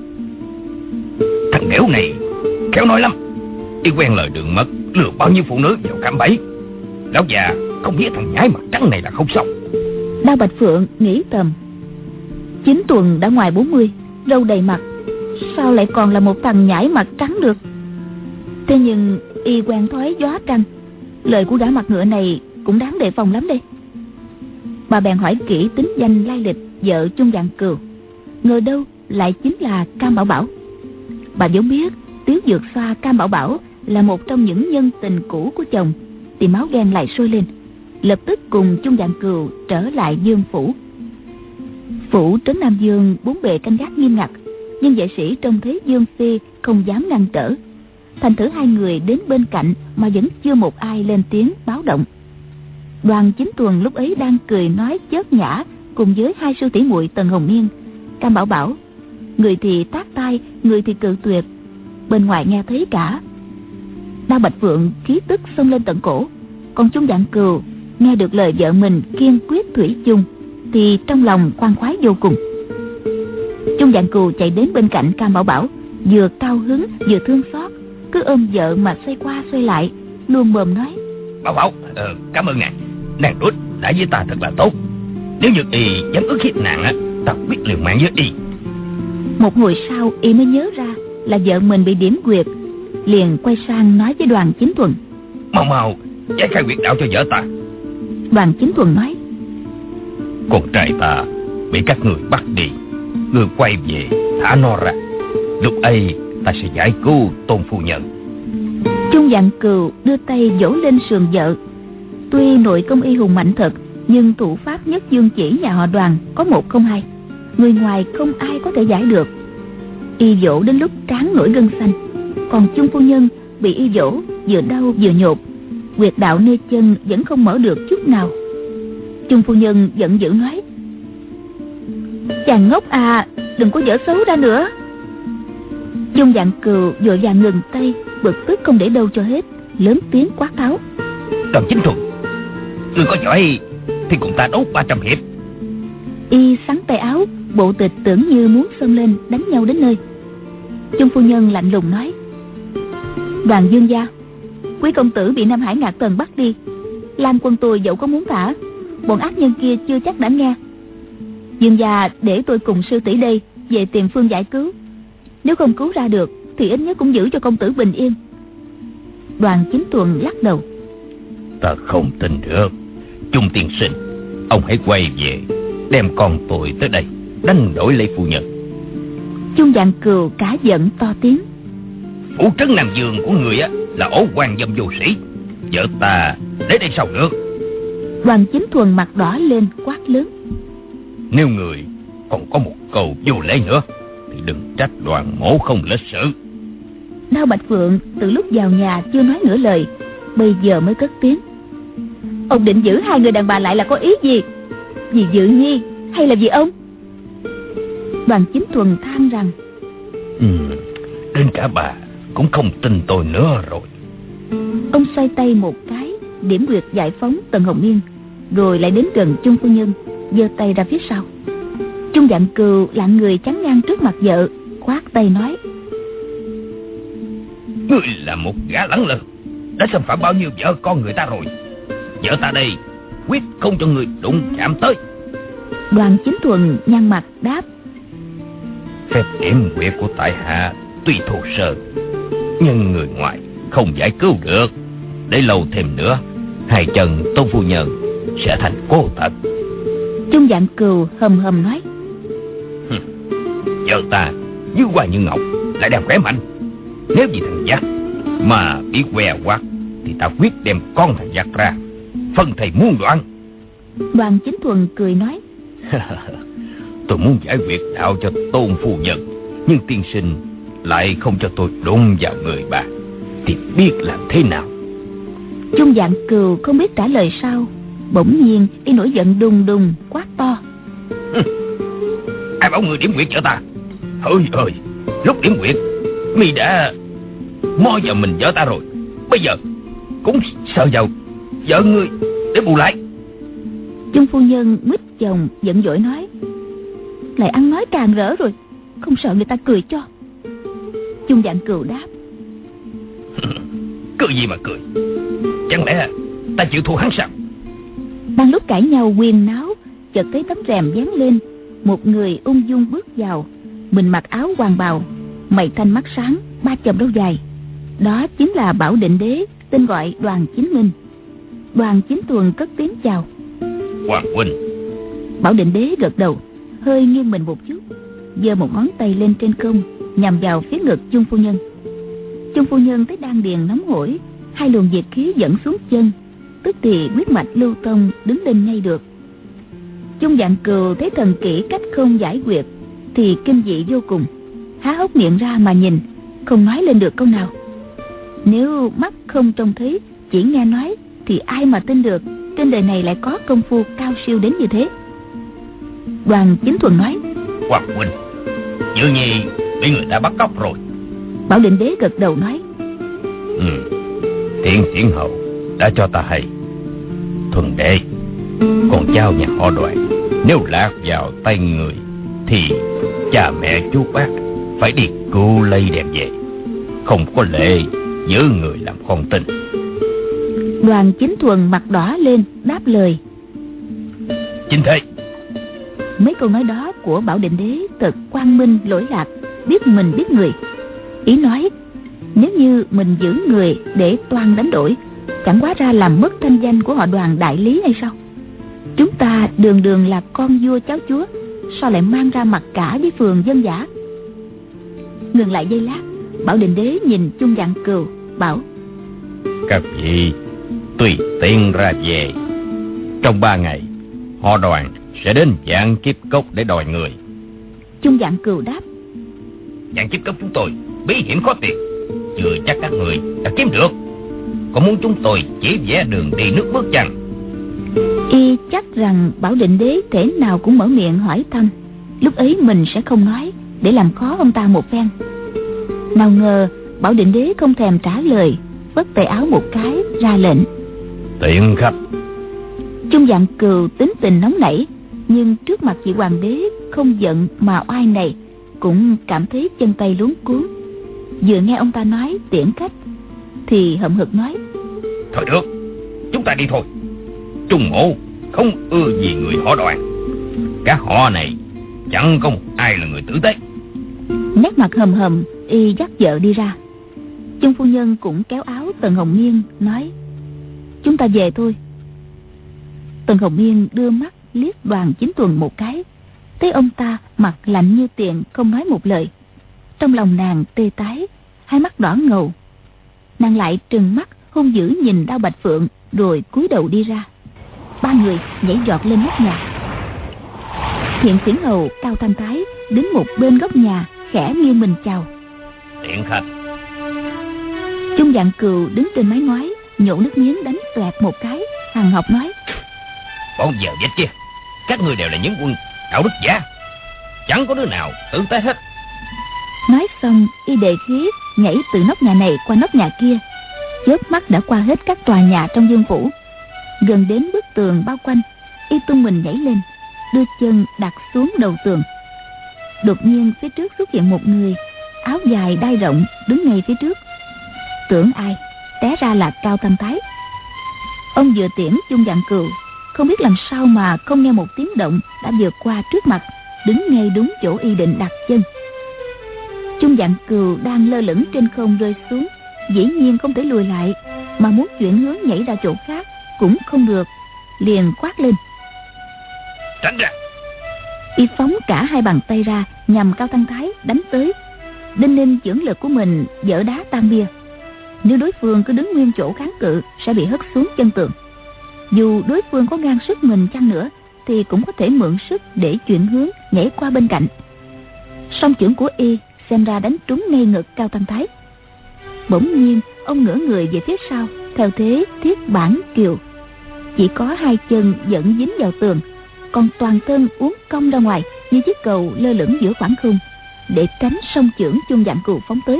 Thằng đẻo này khéo nói lắm, y quen lời đường mật, lừa bao nhiêu phụ nữ vào cạm bẫy. Lão già không biết thằng nhái mặt trắng này là không xong. Đao Bạch Phượng nghĩ thầm: Chính Tuần đã ngoài bốn mươi, râu đầy mặt, sao lại còn là một thằng nhãi mặt trắng được? Thế nhưng y quen thói gió trăng, lời của gã mặt ngựa này cũng đáng đề phòng lắm đây. Bà bèn hỏi kỹ tính danh lai lịch vợ Chung Vạn Cừu, ngờ đâu lại chính là Cam Bảo Bảo. Bà vốn biết Tiếu Dược Xoa Cam Bảo Bảo là một trong những nhân tình cũ của chồng, thì máu ghen lại sôi lên, lập tức cùng Chung Vạn Cừu trở lại Dương phủ. Phủ trấn Nam Dương bốn bề canh gác nghiêm ngặt, nhưng vệ sĩ trông thấy Dương phi không dám ngăn trở. Thành thử hai người đến bên cạnh mà vẫn chưa một ai lên tiếng báo động. Đoàn Chính Thuần lúc ấy đang cười nói chớt nhã cùng với hai sư tỷ muội Tần Hồng Miên, Cam Bảo Bảo, người thì tát tai, người thì cự tuyệt, bên ngoài nghe thấy cả. Đao Bạch Phượng khí tức xông lên tận cổ, còn Chung Vạn Cừu nghe được lời vợ mình kiên quyết thủy chung thì trong lòng khoan khoái vô cùng. Chung Vạn Cừu chạy đến bên cạnh Cam Bảo Bảo, vừa cao hứng vừa thương xót, cứ ôm vợ mà xoay qua xoay lại, luôn mồm nói: Bảo Bảo, ờ, cảm ơn nàng, nàng đối đãi với ta thật là tốt. Nếu như y dám ức hiếp nàng á, ta biết liều mạng với y. Một hồi sau y mới nhớ ra là vợ mình bị điểm quyệt, liền quay sang nói với Đoàn Chính Thuần: Mau mau giải khai quyệt đạo cho vợ ta. Đoàn Chính Thuần nói: Con trai ta bị các người bắt đi, người quay về thả nó ra, lúc ấy ta sẽ giải cứu Tôn phu nhân. Chung Vạn Cừu đưa tay vỗ lên sườn vợ. Tuy nội công y hùng mạnh thật, nhưng thủ pháp nhất dương chỉ nhà họ Đoàn có một không hai, người ngoài không ai có thể giải được. Y vỗ đến lúc trán nổi gân xanh, còn Chung phu nhân bị y vỗ vừa đau vừa nhột, huyệt đạo nơi chân vẫn không mở được chút nào. Chung phu nhân giận dữ nói: Chàng ngốc à, đừng có dở xấu ra nữa. Chung Vạn Cừu vội vàng ngừng tay, bực tức không để đâu cho hết, lớn tiếng quát tháo: Đoàn Chính Thuần, ngươi có giỏi thì cùng ta đấu ba trăm hiệp. Y xắn tay áo, bộ tịch tưởng như muốn xông lên đánh nhau đến nơi. Chung phu nhân lạnh lùng nói: Đoàn Dương gia, quý công tử bị Nam Hải Ngạc Tần bắt đi, Lan quân tôi dẫu có muốn thả, bọn ác nhân kia chưa chắc đã nghe. Dương gia để tôi cùng sư tỷ đây về tìm phương giải cứu, nếu không cứu ra được thì ít nhất cũng giữ cho công tử bình yên. Đoàn Chính Thuần lắc đầu: Ta không tin được. Chung tiên sinh, ông hãy quay về, đem con tôi tới đây đánh đổi lấy phu nhân. Chung Vạn Cừu cả giận to tiếng: Phủ trấn Nam Dương của người á là ổ quan dâm vô sĩ, vợ ta để đây sao được. Đoàn Chính Thuần mặt đỏ lên quát lớn: Nếu người còn có một câu vô lễ nữa thì đừng trách Đoàn mổ không lịch sự. Đao Bạch Phượng từ lúc vào nhà chưa nói nửa lời, bây giờ mới cất tiếng: Ông định giữ hai người đàn bà lại là có ý gì? Vì Dự Nhi hay là vì ông? Đoàn Chính Thuần than rằng: ừ, đến cả bà cũng không tin tôi nữa rồi. Ông xoay tay một cái, điểm quyệt giải phóng Tần Hồng Yên, rồi lại đến gần Chung phu nhân, giơ tay ra phía sau. Chung Vạn Cừu lạng người chắn ngang trước mặt vợ, khoát tay nói: Ngươi là một gã lẳng lơ, đã xâm phạm bao nhiêu vợ con người ta rồi. Vợ ta đây quyết không cho người đụng chạm tới. Đoàn Chính Thuần nhăn mặt đáp: Phép điểm quyệt của tại hạ tuy thô sơ, nhưng người ngoài không giải cứu được. Để lâu thêm nữa, hai chân Tôn phu nhân sẽ thành cô tật. Chung Vạn Cừu hầm hầm nói: Vợ ta như hoa như ngọc, lại đang khỏe mạnh. Nếu vì thằng Giác mà bị què quạt, thì ta quyết đem con thằng Giác ra, phân thầy muôn đoạn. Đoàn Chính Thuần cười nói: Tôi muốn giải quyết đạo cho Tôn phu nhân, nhưng tiên sinh lại không cho tôi đụng vào người bà, thì biết làm thế nào? Chung Vạn Cừu không biết trả lời sao, bỗng nhiên y nổi giận đùng đùng quát to: Ai bảo người điểm quyệt cho ta? Ôi ơi, lúc điểm quyệt mi đã mò vào mình vợ ta rồi, bây giờ cũng sợ vào vợ ngươi để bù lại. Chung phu nhân mít chồng giận dỗi nói: Lại ăn nói càng rỡ rồi, không sợ người ta cười cho. Chung Vạn Cừu đáp: Cười gì mà cười? Chẳng lẽ ta chịu thua hắn sao? Đang lúc cãi nhau huyên náo, chợt thấy tấm rèm vén lên, một người ung dung bước vào. Mình mặc áo hoàng bào, mày thanh mắt sáng, ba chòm râu dài. Đó chính là Bảo Định Đế, tên gọi Đoàn Chính Minh. Đoàn Chính Thuần cất tiếng chào: Hoàng huynh. Bảo Định Đế gật đầu, hơi nghiêng mình một chút, giơ một ngón tay lên trên không, nhằm vào phía ngực Chung phu nhân. Chung phu nhân thấy đan điền nóng hổi, hai luồng nhiệt khí dẫn xuống chân, tức thì huyết mạch lưu thông, đứng lên ngay được. Chung Vạn Cừu thấy thần kỹ cách không giải quyệt thì kinh dị vô cùng, há hốc miệng ra mà nhìn, không nói lên được câu nào. Nếu mắt không trông thấy, chỉ nghe nói, thì ai mà tin được trên đời này lại có công phu cao siêu đến như thế. Đoàn Chính Thuần nói: Hoàng huynh, Dự Nhi bị người ta bắt cóc rồi. Bảo Định Đế gật đầu nói: Ừ, Thiện Thiện hậu đã cho ta hay. Thuần đệ, con cháu nhà họ Đoàn nếu lạc vào tay người thì cha mẹ chú bác phải đi cứu lấy đem về, không có lệ giữ người làm con tin. Đoàn Chính Thuần mặt đỏ lên đáp lời: Chính thế. Mấy câu nói đó của Bảo Định Đế thật quang minh lỗi lạc, biết mình biết người. Ý nói, nếu như mình giữ người để toan đánh đổi, chẳng quá ra làm mất thanh danh của họ Đoàn đại lý hay sao? Chúng ta đường đường là con vua cháu chúa, sao lại mang ra mặt cả với phường dân dã? Ngừng lại giây lát, Bảo Định Đế nhìn Chung Vạn Cừu bảo: Các vị tùy tiện ra về. Trong ba ngày, họ Đoàn sẽ đến Vạn Kiếp Cốc để đòi người. Chung Vạn Cừu đáp: Vạn Kiếp Cốc chúng tôi bí hiểm khó tìm, chưa chắc các người đã kiếm được. Có muốn chúng tôi chỉ vẽ đường đi nước bước chăng? Y chắc rằng Bảo Định Đế thể nào cũng mở miệng hỏi thăm, lúc ấy mình sẽ không nói, để làm khó ông ta một phen. Nào ngờ Bảo Định Đế không thèm trả lời, vất tay áo một cái ra lệnh: Tiện khách. Chung Vạn Cừu tính tình nóng nảy, nhưng trước mặt vị hoàng đế không giận mà oai này, cũng cảm thấy chân tay luống cuống. Vừa nghe ông ta nói tiễn khách thì hậm hực nói: Thôi được, chúng ta đi thôi. Trung Mộ không ưa gì người họ Đoàn. Các họ này chẳng có một ai là người tử tế. Nét mặt hầm hầm, y dắt vợ đi ra. Chung phu nhân cũng kéo áo Tần Hồng Nghiên nói: Chúng ta về thôi. Tần Hồng Nghiên đưa mắt liếc Đoàn Chính Thuần một cái, thấy ông ta mặt lạnh như tiền, không nói một lời. Trong lòng nàng tê tái, hai mắt đỏ ngầu. Nàng lại trừng mắt hung dữ nhìn Đao Bạch Phượng, rồi cúi đầu đi ra. Ba người nhảy giọt lên nóc nhà. Thiện Xiển Hầu Cao Thanh Thái đứng một bên góc nhà, khẽ nghiêng mình chào: Tiện khách. Chung Vạn Cừu đứng trên mái ngói, nhổ nước miếng đánh toẹt một cái, hằn học nói: Bọn giờ dịch kia, các người đều là những quân đạo đức giả. chẳng có đứa nào tử tế hết. Nói xong, y đề khí nhảy từ nóc nhà này qua nóc nhà kia, chớp mắt đã qua hết các tòa nhà trong Dương phủ. Gần đến bức tường bao quanh, y tung mình nhảy lên, đưa chân đặt xuống đầu tường. Đột nhiên phía trước xuất hiện một người, áo dài đai rộng, đứng ngay phía trước. Tưởng ai, té ra là Cao Tam Thái. Ông vừa tiễn Chung Vạn Cừu, không biết làm sao mà không nghe một tiếng động đã vượt qua trước mặt, đứng ngay đúng chỗ y định đặt chân. Chung Vạn Cừu đang lơ lửng trên không rơi xuống, dĩ nhiên không thể lùi lại, mà muốn chuyển hướng nhảy ra chỗ khác cũng không được, liền quát lên: tránh ra! Y phóng cả hai bàn tay ra nhằm Cao Tam Thái đánh tới. Đinh ninh chưởng lực của mình dỡ đá tan bia, nếu đối phương cứ đứng nguyên chỗ kháng cự sẽ bị hất xuống chân tường. Dù đối phương có ngang sức mình chăng nữa thì cũng có thể mượn sức để chuyển hướng nhảy qua bên cạnh. Song chưởng của y xem ra đánh trúng ngay ngực Cao Tam Thái. Bỗng nhiên ông ngửa người về phía sau theo thế thiết bản kiều, chỉ có hai chân vẫn dính vào tường, còn toàn thân uốn cong ra ngoài như chiếc cầu lơ lửng giữa khoảng không, để tránh song chưởng Chung Vạn Cừu phóng tới.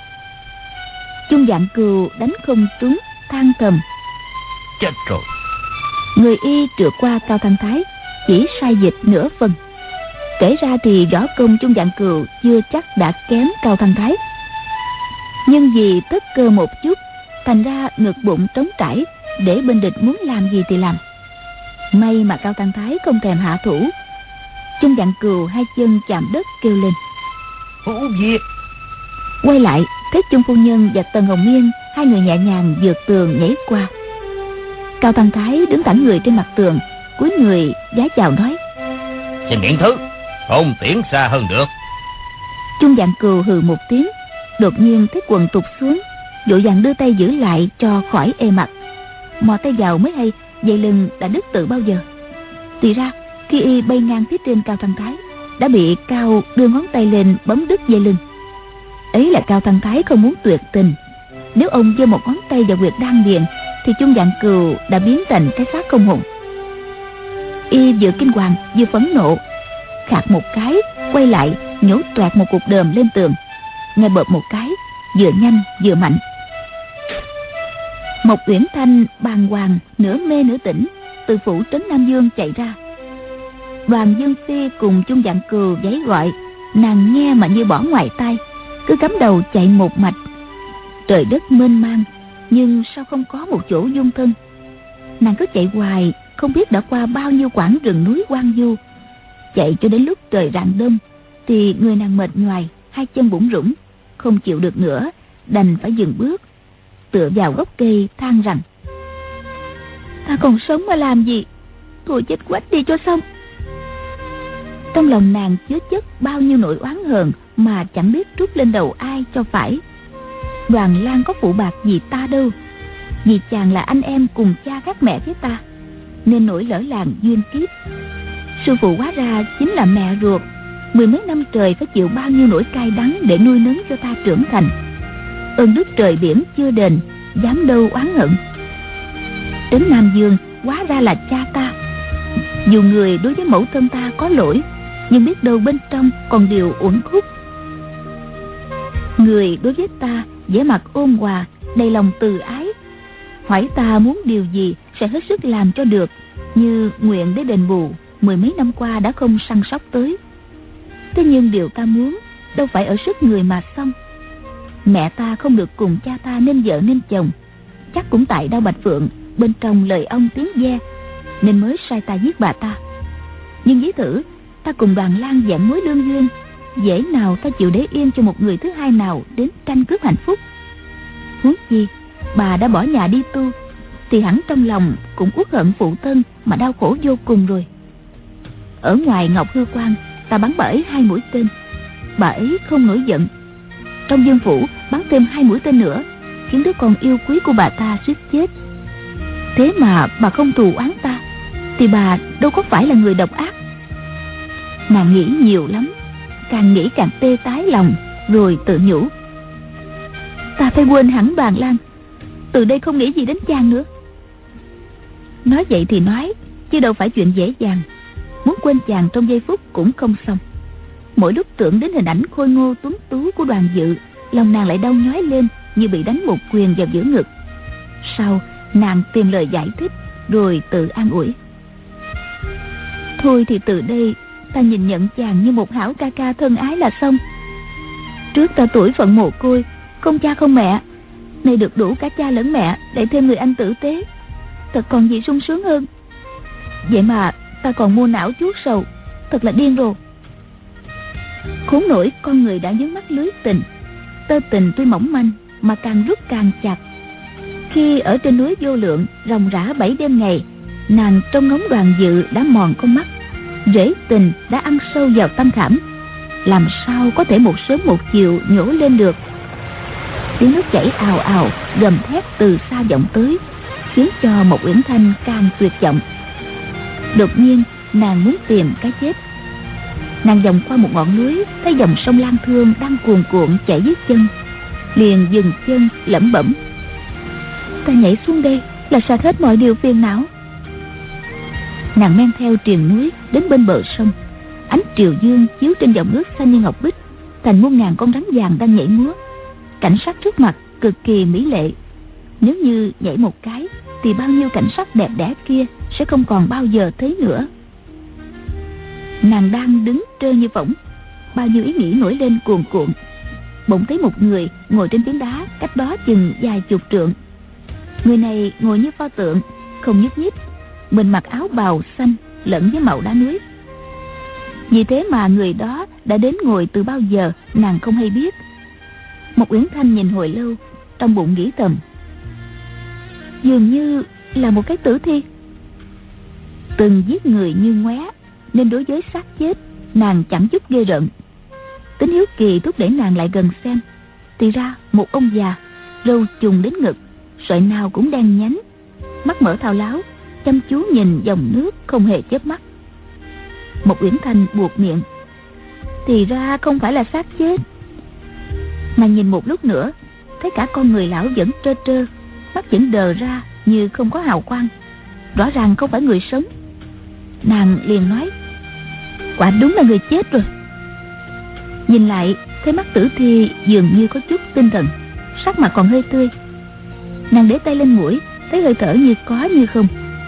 Chung Vạn Cừu đánh không trúng, than thầm: chết rồi. Người y trượt qua Cao Tam Thái, chỉ sai dịch nửa phần. Kể ra thì võ công Chung Vạn Cừu chưa chắc đã kém Cao Tam Thái, nhưng vì tất cơ một chút, thành ra ngực bụng trống trải, để bên địch muốn làm gì thì làm. May mà Cao Tam Thái không thèm hạ thủ. Chung Vạn Cừu hai chân chạm đất kêu lên: Hữu Diệt! Quay lại thấy Chung phu nhân và Tần Hồng Miên hai người nhẹ nhàng vượt tường nhảy qua. Cao Tam Thái đứng thẳng người trên mặt tường, cúi người vái chào nói: xin miễn thứ, không tiễn xa hơn được. Chung Vạn Cừu hừ một tiếng, đột nhiên thấy quần tụt xuống, vội vàng đưa tay giữ lại cho khỏi ê mặt. Mò tay vào mới hay dây lưng đã đứt từ bao giờ. Thì ra khi y bay ngang phía trên Cao Tam Thái, đã bị Cao đưa ngón tay lên bấm đứt dây lưng. Ấy là Cao Tam Thái không muốn tuyệt tình, nếu ông giơ một ngón tay vào huyệt đan điền thì Chung Vạn Cừu đã biến thành cái xác không hồn. Y vừa kinh hoàng vừa phẫn nộ, khạc một cái quay lại nhổ toẹt một cục đờm lên tường, nghe bợp một cái, vừa nhanh vừa mạnh. Mộc Uyển Thanh bàng hoàng nửa mê nửa tỉnh từ phủ trấn Nam Dương chạy ra. Đoàn Dương Phi cùng Chung Vạn Cừu giấy gọi, nàng nghe mà như bỏ ngoài tai, cứ cắm đầu chạy một mạch. Trời đất mênh mang, nhưng sao không có một chỗ dung thân. Nàng cứ chạy hoài, không biết đã qua bao nhiêu quãng rừng núi hoang vu. Chạy cho đến lúc trời rạng đông thì người nàng mệt nhoài, hai chân bủn rủn, không chịu được nữa, đành phải dừng bước, tựa vào gốc cây than rằng: ta còn sống mà làm gì, thôi chết quách đi cho xong. Trong lòng nàng chứa chất bao nhiêu nỗi oán hờn mà chẳng biết trút lên đầu ai cho phải. Đoàn Lan có phụ bạc gì ta đâu, vì chàng là anh em cùng cha khác mẹ với ta, nên nổi lỡ làng duyên kiếp. Sư phụ hóa ra chính là mẹ ruột, mười mấy năm trời phải chịu bao nhiêu nỗi cay đắng để nuôi nấng cho ta trưởng thành. Ơn đức trời biển chưa đền, dám đâu oán hận. Trấn Nam Dương hóa ra là cha ta. Dù người đối với mẫu thân ta có lỗi, nhưng biết đâu bên trong còn điều uẩn khúc. Người đối với ta vẻ mặt ôn hòa, đầy lòng từ ái, hỏi ta muốn điều gì sẽ hết sức làm cho được, như nguyện để đền bù mười mấy năm qua đã không săn sóc tới. Thế nhưng điều ta muốn đâu phải ở sức người mà xong. Mẹ ta không được cùng cha ta nên vợ nên chồng, chắc cũng tại Đao Bạch Phượng bên trong lời ông tiếng ve, nên mới sai ta giết bà ta. Nhưng ví thử ta cùng Đoàn Lan vẹn mối lương duyên, dễ nào ta chịu để yên cho một người thứ hai nào đến tranh cướp hạnh phúc. Huống chi bà đã bỏ nhà đi tu, thì hẳn trong lòng cũng uất hận phụ thân mà đau khổ vô cùng rồi. Ở ngoài Ngọc Hư Quan ta bắn bà ấy hai mũi tên, bà ấy không nổi giận. Trong Dương phủ bắn thêm hai mũi tên nữa, khiến đứa con yêu quý của bà ta suýt chết. Thế mà bà không thù oán ta, thì bà đâu có phải là người độc ác. Nàng nghĩ nhiều lắm, càng nghĩ càng tê tái lòng, rồi tự nhủ: ta phải quên hẳn Đoàn Lan, từ đây không nghĩ gì đến chàng nữa. Nói vậy thì nói, chứ đâu phải chuyện dễ dàng. Muốn quên chàng trong giây phút cũng không xong. Mỗi lúc tưởng đến hình ảnh khôi ngô tuấn tú của Đoàn Dự, lòng nàng lại đau nhói lên như bị đánh một quyền vào giữa ngực. Sau, nàng tìm lời giải thích rồi tự an ủi. Thôi thì từ đây ta nhìn nhận chàng như một hảo ca ca thân ái là xong. Trước ta tuổi phận mồ côi, không cha không mẹ, nay được đủ cả cha lẫn mẹ, lại thêm người anh tử tế, thật còn gì sung sướng hơn. Vậy mà ta còn mua não chuốt sầu, thật là điên rồ. Khốn nổi con người đã dướng mắt lưới tình, tơ tình tuy mỏng manh mà càng rút càng chặt. Khi ở trên núi Vô Lượng ròng rã bảy đêm ngày, nàng trông ngóng Đoàn Dự đã mòn con mắt, rễ tình đã ăn sâu vào tâm khảm, làm sao có thể một sớm một chiều nhổ lên được. Tiếng nước chảy ào ào, gầm thét từ xa vọng tới, khiến cho Mộc Uyển Thanh càng tuyệt vọng. Đột nhiên nàng muốn tìm cái chết. Nàng vòng qua một ngọn núi, thấy dòng sông Lan Thương đang cuồn cuộn chảy dưới chân, liền dừng chân lẩm bẩm: ta nhảy xuống đây là sạch hết mọi điều phiền não. Nàng men theo triền núi đến bên bờ sông. Ánh triều dương chiếu trên dòng nước xanh như ngọc bích, thành muôn ngàn con rắn vàng đang nhảy múa. Cảnh sắc trước mặt cực kỳ mỹ lệ. Nếu như nhảy một cái thì bao nhiêu cảnh sắc đẹp đẽ kia sẽ không còn bao giờ thấy nữa. Nàng đang đứng trơ như phỗng, bao nhiêu ý nghĩ nổi lên cuồn cuộn. Bỗng thấy một người ngồi trên phiến đá cách đó chừng vài chục trượng. Người này ngồi như pho tượng, không nhúc nhích, mình mặc áo bào xanh lẫn với màu đá núi. Vì thế mà người đó đã đến ngồi từ bao giờ nàng không hay biết. Mộc Uyển Thanh nhìn hồi lâu, trong bụng nghĩ thầm: dường như là một cái tử thi. Từng giết người như ngoé, nên đối với xác chết nàng chẳng chút ghê rợn. Tính hiếu kỳ thúc đẩy nàng lại gần xem. Thì ra một ông già, râu trùng đến ngực, sợi nào cũng đen nhánh, mắt mở thao láo, chăm chú nhìn dòng nước không hề chớp mắt. Mộc Uyển Thanh buột miệng: thì ra không phải là xác chết. Nàng nhìn một lúc nữa, thấy cả con người lão vẫn trơ trơ, mắt vẫn đờ ra như không có hào quang, rõ ràng không phải người sống. Nàng liền nói: quả đúng là người chết rồi. Nhìn lại thấy mắt tử thi dường như có chút tinh thần, sắc mặt còn hơi tươi. Nàng để tay lên mũi, thấy hơi thở như có như không.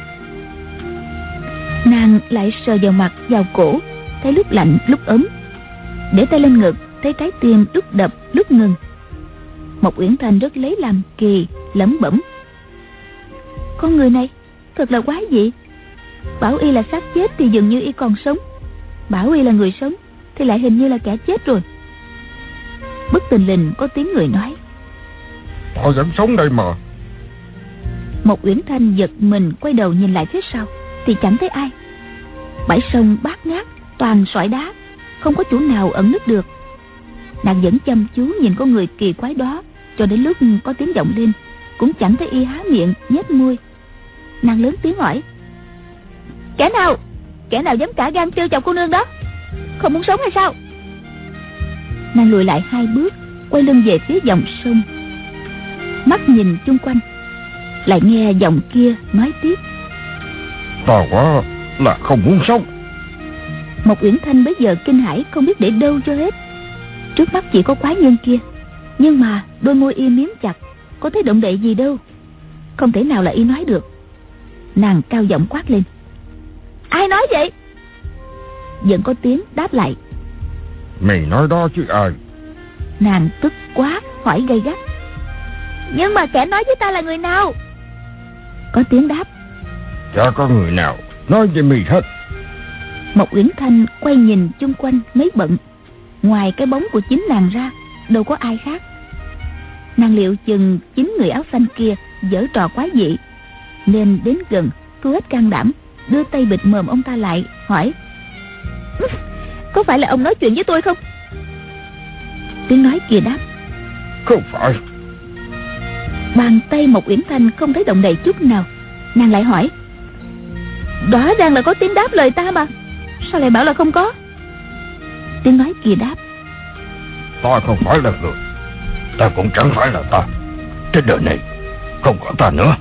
Nàng lại sờ vào mặt vào cổ, thấy lúc lạnh lúc ấm. Để tay lên ngực, thấy trái tim lúc đập lúc ngừng. Mộc Uyển Thanh rất lấy làm kỳ, lẩm bẩm: con người này thật là quái dị. Bảo y là xác chết thì dường như y còn sống, bảo y là người sống thì lại hình như là kẻ chết rồi. Bất tình lình có tiếng người nói: họ vẫn sống đây mà. Mộc Uyển Thanh giật mình quay đầu nhìn lại phía sau thì chẳng thấy ai. Bãi sông bát ngát, toàn sỏi đá, không có chỗ nào ẩn nấp được. Nàng vẫn chăm chú nhìn con người kỳ quái đó, cho đến lúc có tiếng vọng lên, cũng chẳng thấy y há miệng nhếch môi. Nàng lớn tiếng hỏi: kẻ nào kẻ nào dám cả gan trêu chọc cô nương đó, không muốn sống hay sao? Nàng lùi lại hai bước, quay lưng về phía dòng sông, mắt nhìn chung quanh, lại nghe giọng kia nói tiếp: ta quá là không muốn sống. Mộc Uyển Thanh bây giờ kinh hãi không biết để đâu cho hết. Trước mắt chỉ có quái nhân kia, nhưng mà đôi môi y miếm chặt, có thấy động đậy gì đâu, không thể nào là y nói được. Nàng cao giọng quát lên: ai nói vậy? Vẫn có tiếng đáp lại: mày nói đó chứ ai. Nàng tức quá hỏi gay gắt: nhưng mà kẻ nói với ta là người nào? Có tiếng đáp: chả có người nào nói với mày hết. Mộc Uyển Thanh quay nhìn chung quanh mấy bận, ngoài cái bóng của chính nàng ra đâu có ai khác. Nàng liệu chừng chính người áo xanh kia giở trò quái dị, nên đến gần thu hết can đảm, đưa tay bịt mồm ông ta lại, hỏi: có phải là ông nói chuyện với tôi không? Tiếng nói kia đáp: không phải. Bàn tay Mộc Uyển Thanh không thấy động đậy chút nào. Nàng lại hỏi: rõ ràng là có tiếng đáp lời ta mà, sao lại bảo là không có? Tiếng nói kia đáp: ta không phải là người, ta cũng chẳng phải là ta. Trên đời này không có ta nữa.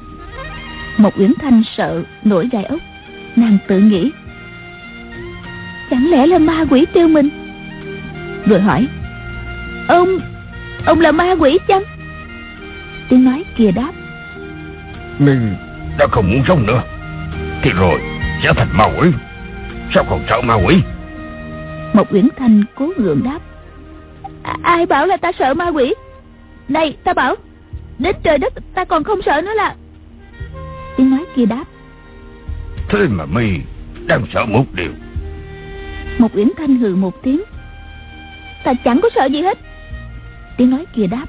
Mộc Uyển Thanh sợ nổi gai ốc. Nàng tự nghĩ: chẳng lẽ là ma quỷ trêu mình, rồi hỏi: Ông, ông là ma quỷ chăng? Tiếng nói kia đáp: Mi đã không muốn sống nữa thì rồi sẽ thành ma quỷ. Sao còn sợ ma quỷ? Một Uyển Thanh cố gượng đáp: à, Ai bảo là ta sợ ma quỷ? Này ta bảo, đến trời đất ta còn không sợ nữa là. Tiếng nói kia đáp: Thế mà Mi đang sợ một điều. Một Uyển Thanh hừ một tiếng: Ta chẳng có sợ gì hết. Tiếng nói kia đáp: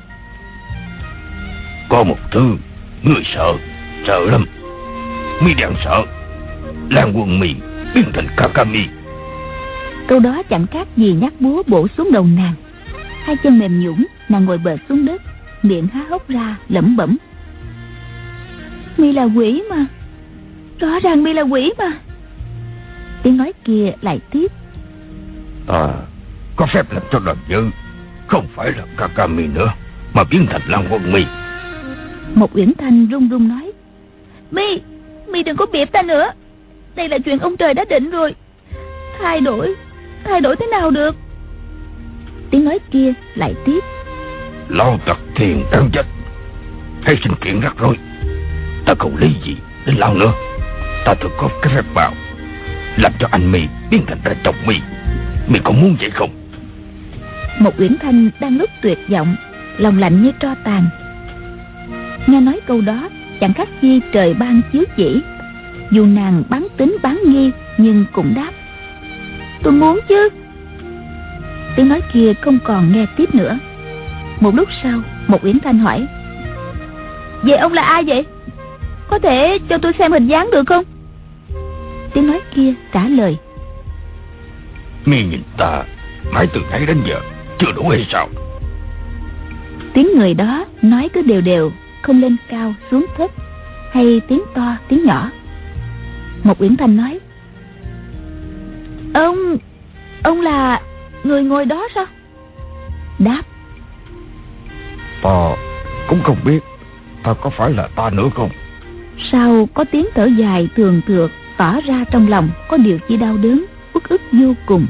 Có một thứ người sợ, sợ lắm. Mi đang sợ Lan Quân Mi biến thành Kakami. Câu đó chẳng khác gì nhát búa bổ xuống đầu nàng. Hai chân mềm nhũn, nàng ngồi bệt xuống đất, miệng há hốc ra lẩm bẩm: Mi là quỷ mà, rõ ràng Mi là quỷ mà. Tiếng nói kia lại tiếp: À, có phép làm cho đoàn dự không phải là Kakami nữa, mà biến thành Lan Quân Mi. Một Uyển Thanh run run nói: Mi, Mi đừng có bịp ta nữa. Đây là chuyện ông trời đã định rồi. Thay đổi, thay đổi thế nào được? Tiếng nói kia lại tiếp: Lão tặc thiền đáng chết, hay sinh kiện rắc rối. Ta không lý gì đến lão nữa. Ta thực có cái phép bảo làm cho anh Mi biến thành ra chồng Mi. Mi có muốn vậy không? Một Uyển Thanh đang lúc tuyệt vọng, lòng lạnh như tro tàn. Nghe nói câu đó chẳng khác chi trời ban chiếu chỉ. Dù nàng bán tính bán nghi, nhưng cũng đáp: Tôi muốn chứ. Tiếng nói kia không còn nghe tiếp nữa. Một lúc sau, một Uyển Thanh hỏi: Vậy ông là ai vậy? Có thể cho tôi xem hình dáng được không? Tiếng nói kia trả lời: Mi nhìn ta mãi từ nãy đến giờ chưa đủ hay sao? Tiếng người đó nói cứ đều đều, không lên cao xuống thấp, hay tiếng to tiếng nhỏ. Một Uyển Thanh nói: Ông, ông là người ngồi đó sao? Đáp: Ta cũng không biết ta có phải là ta nữa không. Sau có tiếng thở dài thường thượt, tỏ ra trong lòng có điều chi đau đớn, uất ức vô cùng.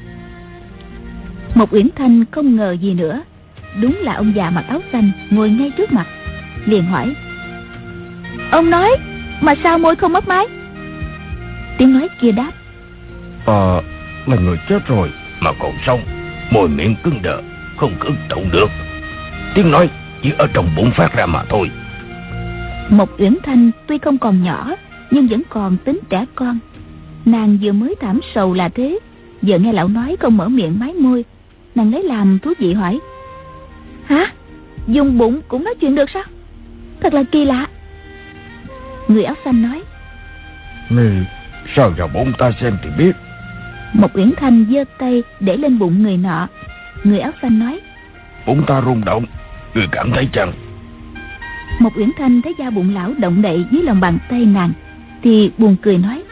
Một Uyển Thanh không ngờ gì nữa, đúng là ông già mặc áo xanh ngồi ngay trước mặt, liền hỏi: Ông nói mà sao môi không mấp máy? Tiếng nói kia đáp: Ta là người chết rồi mà còn sống, môi miệng cứng đờ, không cử động được. Tiếng nói chỉ ở trong bụng phát ra mà thôi. Một Uyển Thanh tuy không còn nhỏ, nhưng vẫn còn tính trẻ con. Nàng vừa mới thảm sầu là thế, giờ nghe lão nói không mở miệng mái môi, nàng lấy làm thú vị hỏi: Hả? Dùng bụng cũng nói chuyện được sao? Thật là kỳ lạ. Người áo xanh nói: Mi sờ vào bụng ta xem thì biết. Một Uyển Thanh giơ tay để lên bụng người nọ. Người áo xanh nói: Bụng ta rung động, người cảm thấy chăng? Một Uyển Thanh thấy da bụng lão động đậy dưới lòng bàn tay nàng, thì buồn cười nói: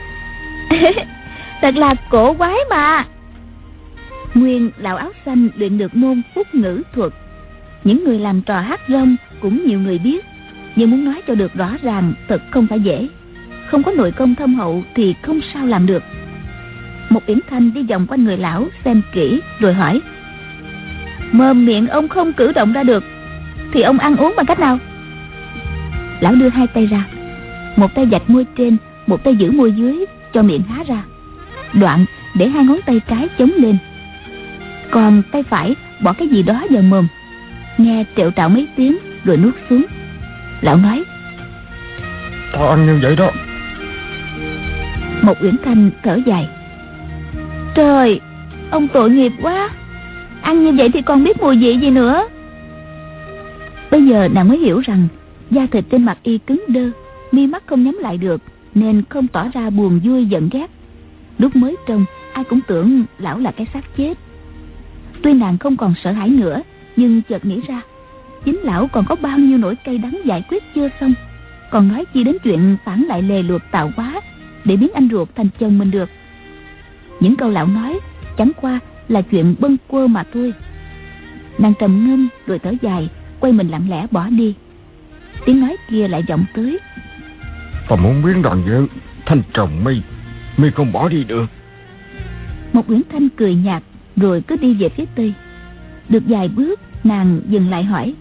Thật là cổ quái mà. Nguyên lão áo xanh luyện được môn phúc ngữ thuật. Những người làm trò hát rong cũng nhiều người biết, nhưng muốn nói cho được rõ ràng thật không phải dễ. Không có nội công thâm hậu thì không sao làm được. Một Uyển Thanh đi vòng quanh người lão xem kỹ rồi hỏi: Mồm miệng ông không cử động ra được thì ông ăn uống bằng cách nào? Lão đưa hai tay ra, một tay vạch môi trên, một tay giữ môi dưới, cho miệng há ra. Đoạn để hai ngón tay cái chống lên, còn tay phải bỏ cái gì đó vào mồm, nghe trẹo trạo mấy tiếng rồi nuốt xuống. Lão nói: Ta ăn như vậy đó. Một Uyển Thanh thở dài: Trời, ông tội nghiệp quá. Ăn như vậy thì còn biết mùi vị gì nữa. Bây giờ nàng mới hiểu rằng da thịt trên mặt y cứng đơ, mi mắt không nhắm lại được, nên không tỏ ra buồn vui giận ghét. Lúc mới trông ai cũng tưởng lão là cái xác chết. Tuy nàng không còn sợ hãi nữa, nhưng chợt nghĩ ra chính lão còn có bao nhiêu nỗi cay đắng giải quyết chưa xong, còn nói chi đến chuyện phản lại lề luật tạo hóa để biến anh ruột thành chồng mình được. Những câu lão nói chẳng qua là chuyện bâng quơ mà thôi. Nàng trầm ngâm rồi thở dài, quay mình lặng lẽ bỏ đi. Tiếng nói kia lại vọng tới: Ta muốn biến đoàn dự thành chồng Mi, Mi không bỏ đi được. Một Uyển Thanh cười nhạt, rồi cứ đi về phía tây. Được vài bước, nàng dừng lại hỏi: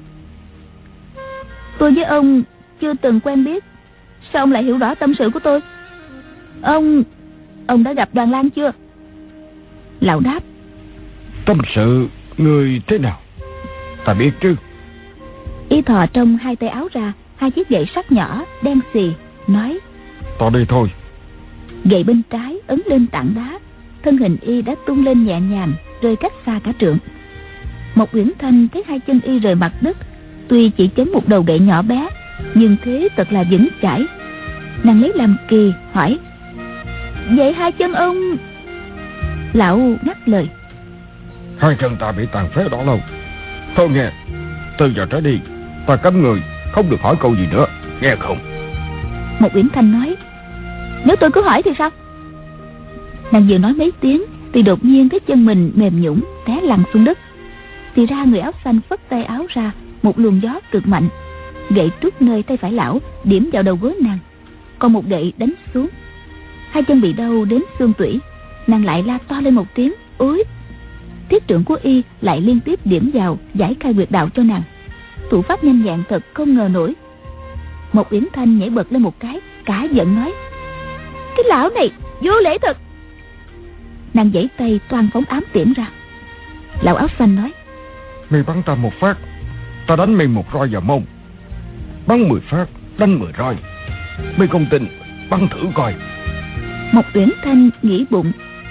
tôi với ông chưa từng quen biết, sao ông lại hiểu rõ tâm sự của tôi? Ông Ông đã gặp Đoàn Lang chưa? Lão đáp: tâm sự người thế nào? Ta biết chứ. Y thò trong hai tay áo ra hai chiếc gậy sắt nhỏ đen xì, nói: Ta đây thôi. Gậy bên trái ấn lên tảng đá, thân hình Y đã tung lên nhẹ nhàng, rơi cách xa cả trượng. Mộc Uyển Thanh thấy hai chân Y rời mặt đất, tuy chỉ chấn một đầu gậy nhỏ bé, nhưng thế thật là vững chãi. Nàng lấy làm kỳ, hỏi: vậy hai chân ông? Lão ngắt lời: hai chân ta bị tàn phế đã lâu. Thôi nghe, từ giờ trở đi ta cấm người không được hỏi câu gì nữa, nghe không? Mộc Uyển Thanh nói: nếu tôi cứ hỏi thì sao? Nàng vừa nói mấy tiếng thì đột nhiên thấy chân mình mềm nhũn té lăn xuống đất. Thì ra người áo xanh phất tay áo ra, một luồng gió cực mạnh, gậy trút nơi tay phải lão, điểm vào đầu gối nàng, còn một gậy đánh xuống. Hai chân bị đau đến xương tủy, nàng lại la to lên một tiếng: ối! Thiết trưởng của Y lại liên tiếp điểm vào, giải khai huyệt đạo cho nàng. Thủ pháp nhanh nhẹn thật không ngờ nổi. Mộc Uyển Thanh nhảy bật lên một cái, cả giận nói: cái lão này vô lễ thật! Nàng giãy tay toan phóng ám tiễn ra. Lão áo xanh nói: mày bắn ta một phát, ta đánh mày một roi vào mông. Bắn mười phát, đánh mười roi. Mày không tin, bắn thử coi. Mộc Uyển Thanh nghĩ bụng: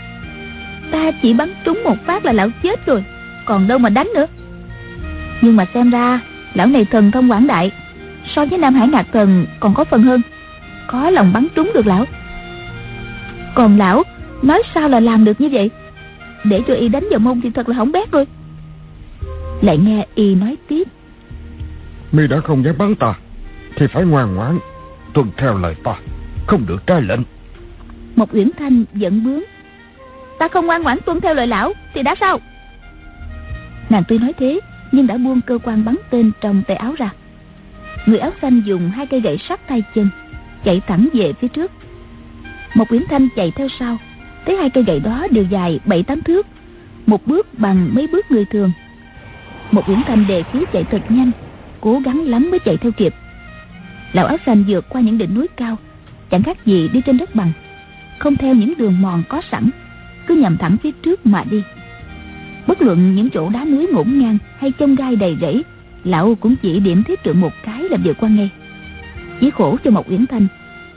ta chỉ bắn trúng một phát là lão chết rồi, còn đâu mà đánh nữa. Nhưng mà xem ra lão này thần thông quảng đại, so với Nam Hải Ngạc Thần còn có phần hơn, có lòng bắn trúng được lão. Còn lão nói sao là làm được như vậy? Để cho Y đánh vào mông thì thật là hỏng bét rồi. Lại nghe Y nói tiếp: mày đã không dám bắn ta thì phải ngoan ngoãn tuân theo lời ta, không được trái lệnh. Mộc Uyển Thanh giận bướng: ta không ngoan ngoãn tuân theo lời lão thì đã sao? Nàng tuy nói thế nhưng đã buông cơ quan bắn tên trong tay áo ra. Người áo xanh dùng hai cây gậy sắt thay chân, chạy thẳng về phía trước. Mộc Uyển Thanh chạy theo sau, thấy hai cây gậy đó đều dài bảy tám thước, một bước bằng mấy bước người thường. Mộc Uyển Thanh đề khí chạy thật nhanh, cố gắng lắm mới chạy theo kịp. Lão áo xanh vượt qua những đỉnh núi cao, chẳng khác gì đi trên đất bằng, không theo những đường mòn có sẵn, cứ nhằm thẳng phía trước mà đi. Bất luận những chỗ đá núi ngổn ngang hay chông gai đầy rẫy, lão cũng chỉ điểm thiết trượng một cái là vượt qua ngay. Chỉ khổ cho Mộc Uyển Thanh,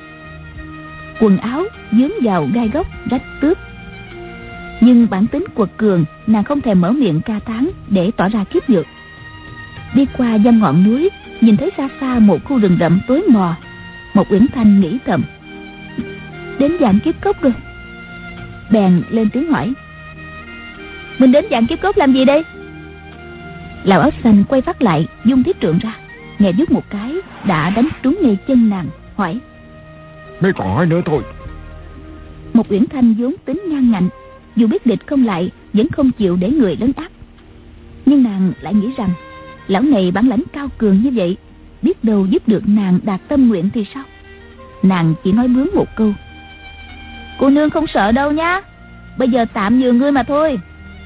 quần áo vướng vào gai góc rách tướp. Nhưng bản tính quật cường, nàng không thèm mở miệng ca tán để tỏ ra kiếp nhược. Đi qua dăm ngọn núi, nhìn thấy xa xa một khu rừng rậm tối mò. Mộc Uyển Thanh nghĩ thầm: đến Vạn Kiếp Cốc rồi. Bèn lên tiếng hỏi: mình đến Vạn Kiếp Cốc làm gì đây? Lão áo xanh quay phát lại, dung thiết trượng ra, nghe vút một cái đã đánh trúng ngay chân nàng, hỏi: mấy còn hỏi nữa thôi. Mộc Uyển Thanh vốn tính ngang ngạnh, dù biết địch không lại vẫn không chịu để người lấn áp. Nhưng nàng lại nghĩ rằng lão này bản lãnh cao cường như vậy, biết đâu giúp được nàng đạt tâm nguyện thì sao. Nàng chỉ nói bướng một câu: cô nương không sợ đâu nhá, bây giờ tạm nhường ngươi mà thôi.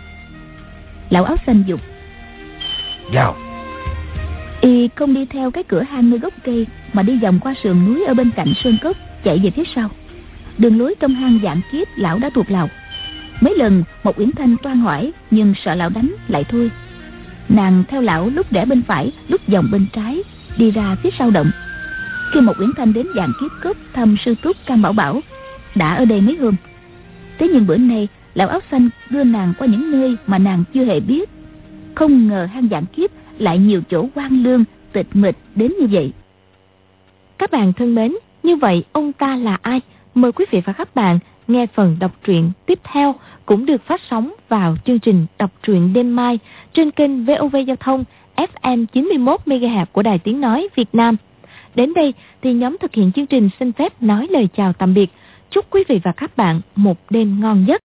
Lão áo xanh dục: vào. Y không đi theo cái cửa hang nơi gốc cây, mà đi vòng qua sườn núi ở bên cạnh sơn cốc, chạy về phía sau. Đường lối trong hang Vạn Kiếp lão đã thuộc lòng. Mấy lần Mộc Uyển Thanh toan hỏi, nhưng sợ lão đánh lại thôi. Nàng theo lão lúc rẽ bên phải, lúc vòng bên trái, đi ra phía sau động. Khi Mộc Uyển Thanh đến Vạn Kiếp Cốc thăm sư túc Cam Bảo Bảo, đã ở đây mấy hôm. Thế nhưng bữa nay lão áo xanh đưa nàng qua những nơi mà nàng chưa hề biết. Không ngờ hang Vạn Kiếp lại nhiều chỗ hoang lương, tịch mịch đến như vậy. Các bạn thân mến, như vậy ông ta là ai? Mời quý vị và các bạn nghe phần đọc truyện tiếp theo, cũng được phát sóng vào chương trình đọc truyện đêm mai trên kênh vê o vê Giao thông ép em chín mươi mốt mê ga héc của Đài Tiếng Nói Việt Nam. Đến đây thì nhóm thực hiện chương trình xin phép nói lời chào tạm biệt. Chúc quý vị và các bạn một đêm ngon giấc.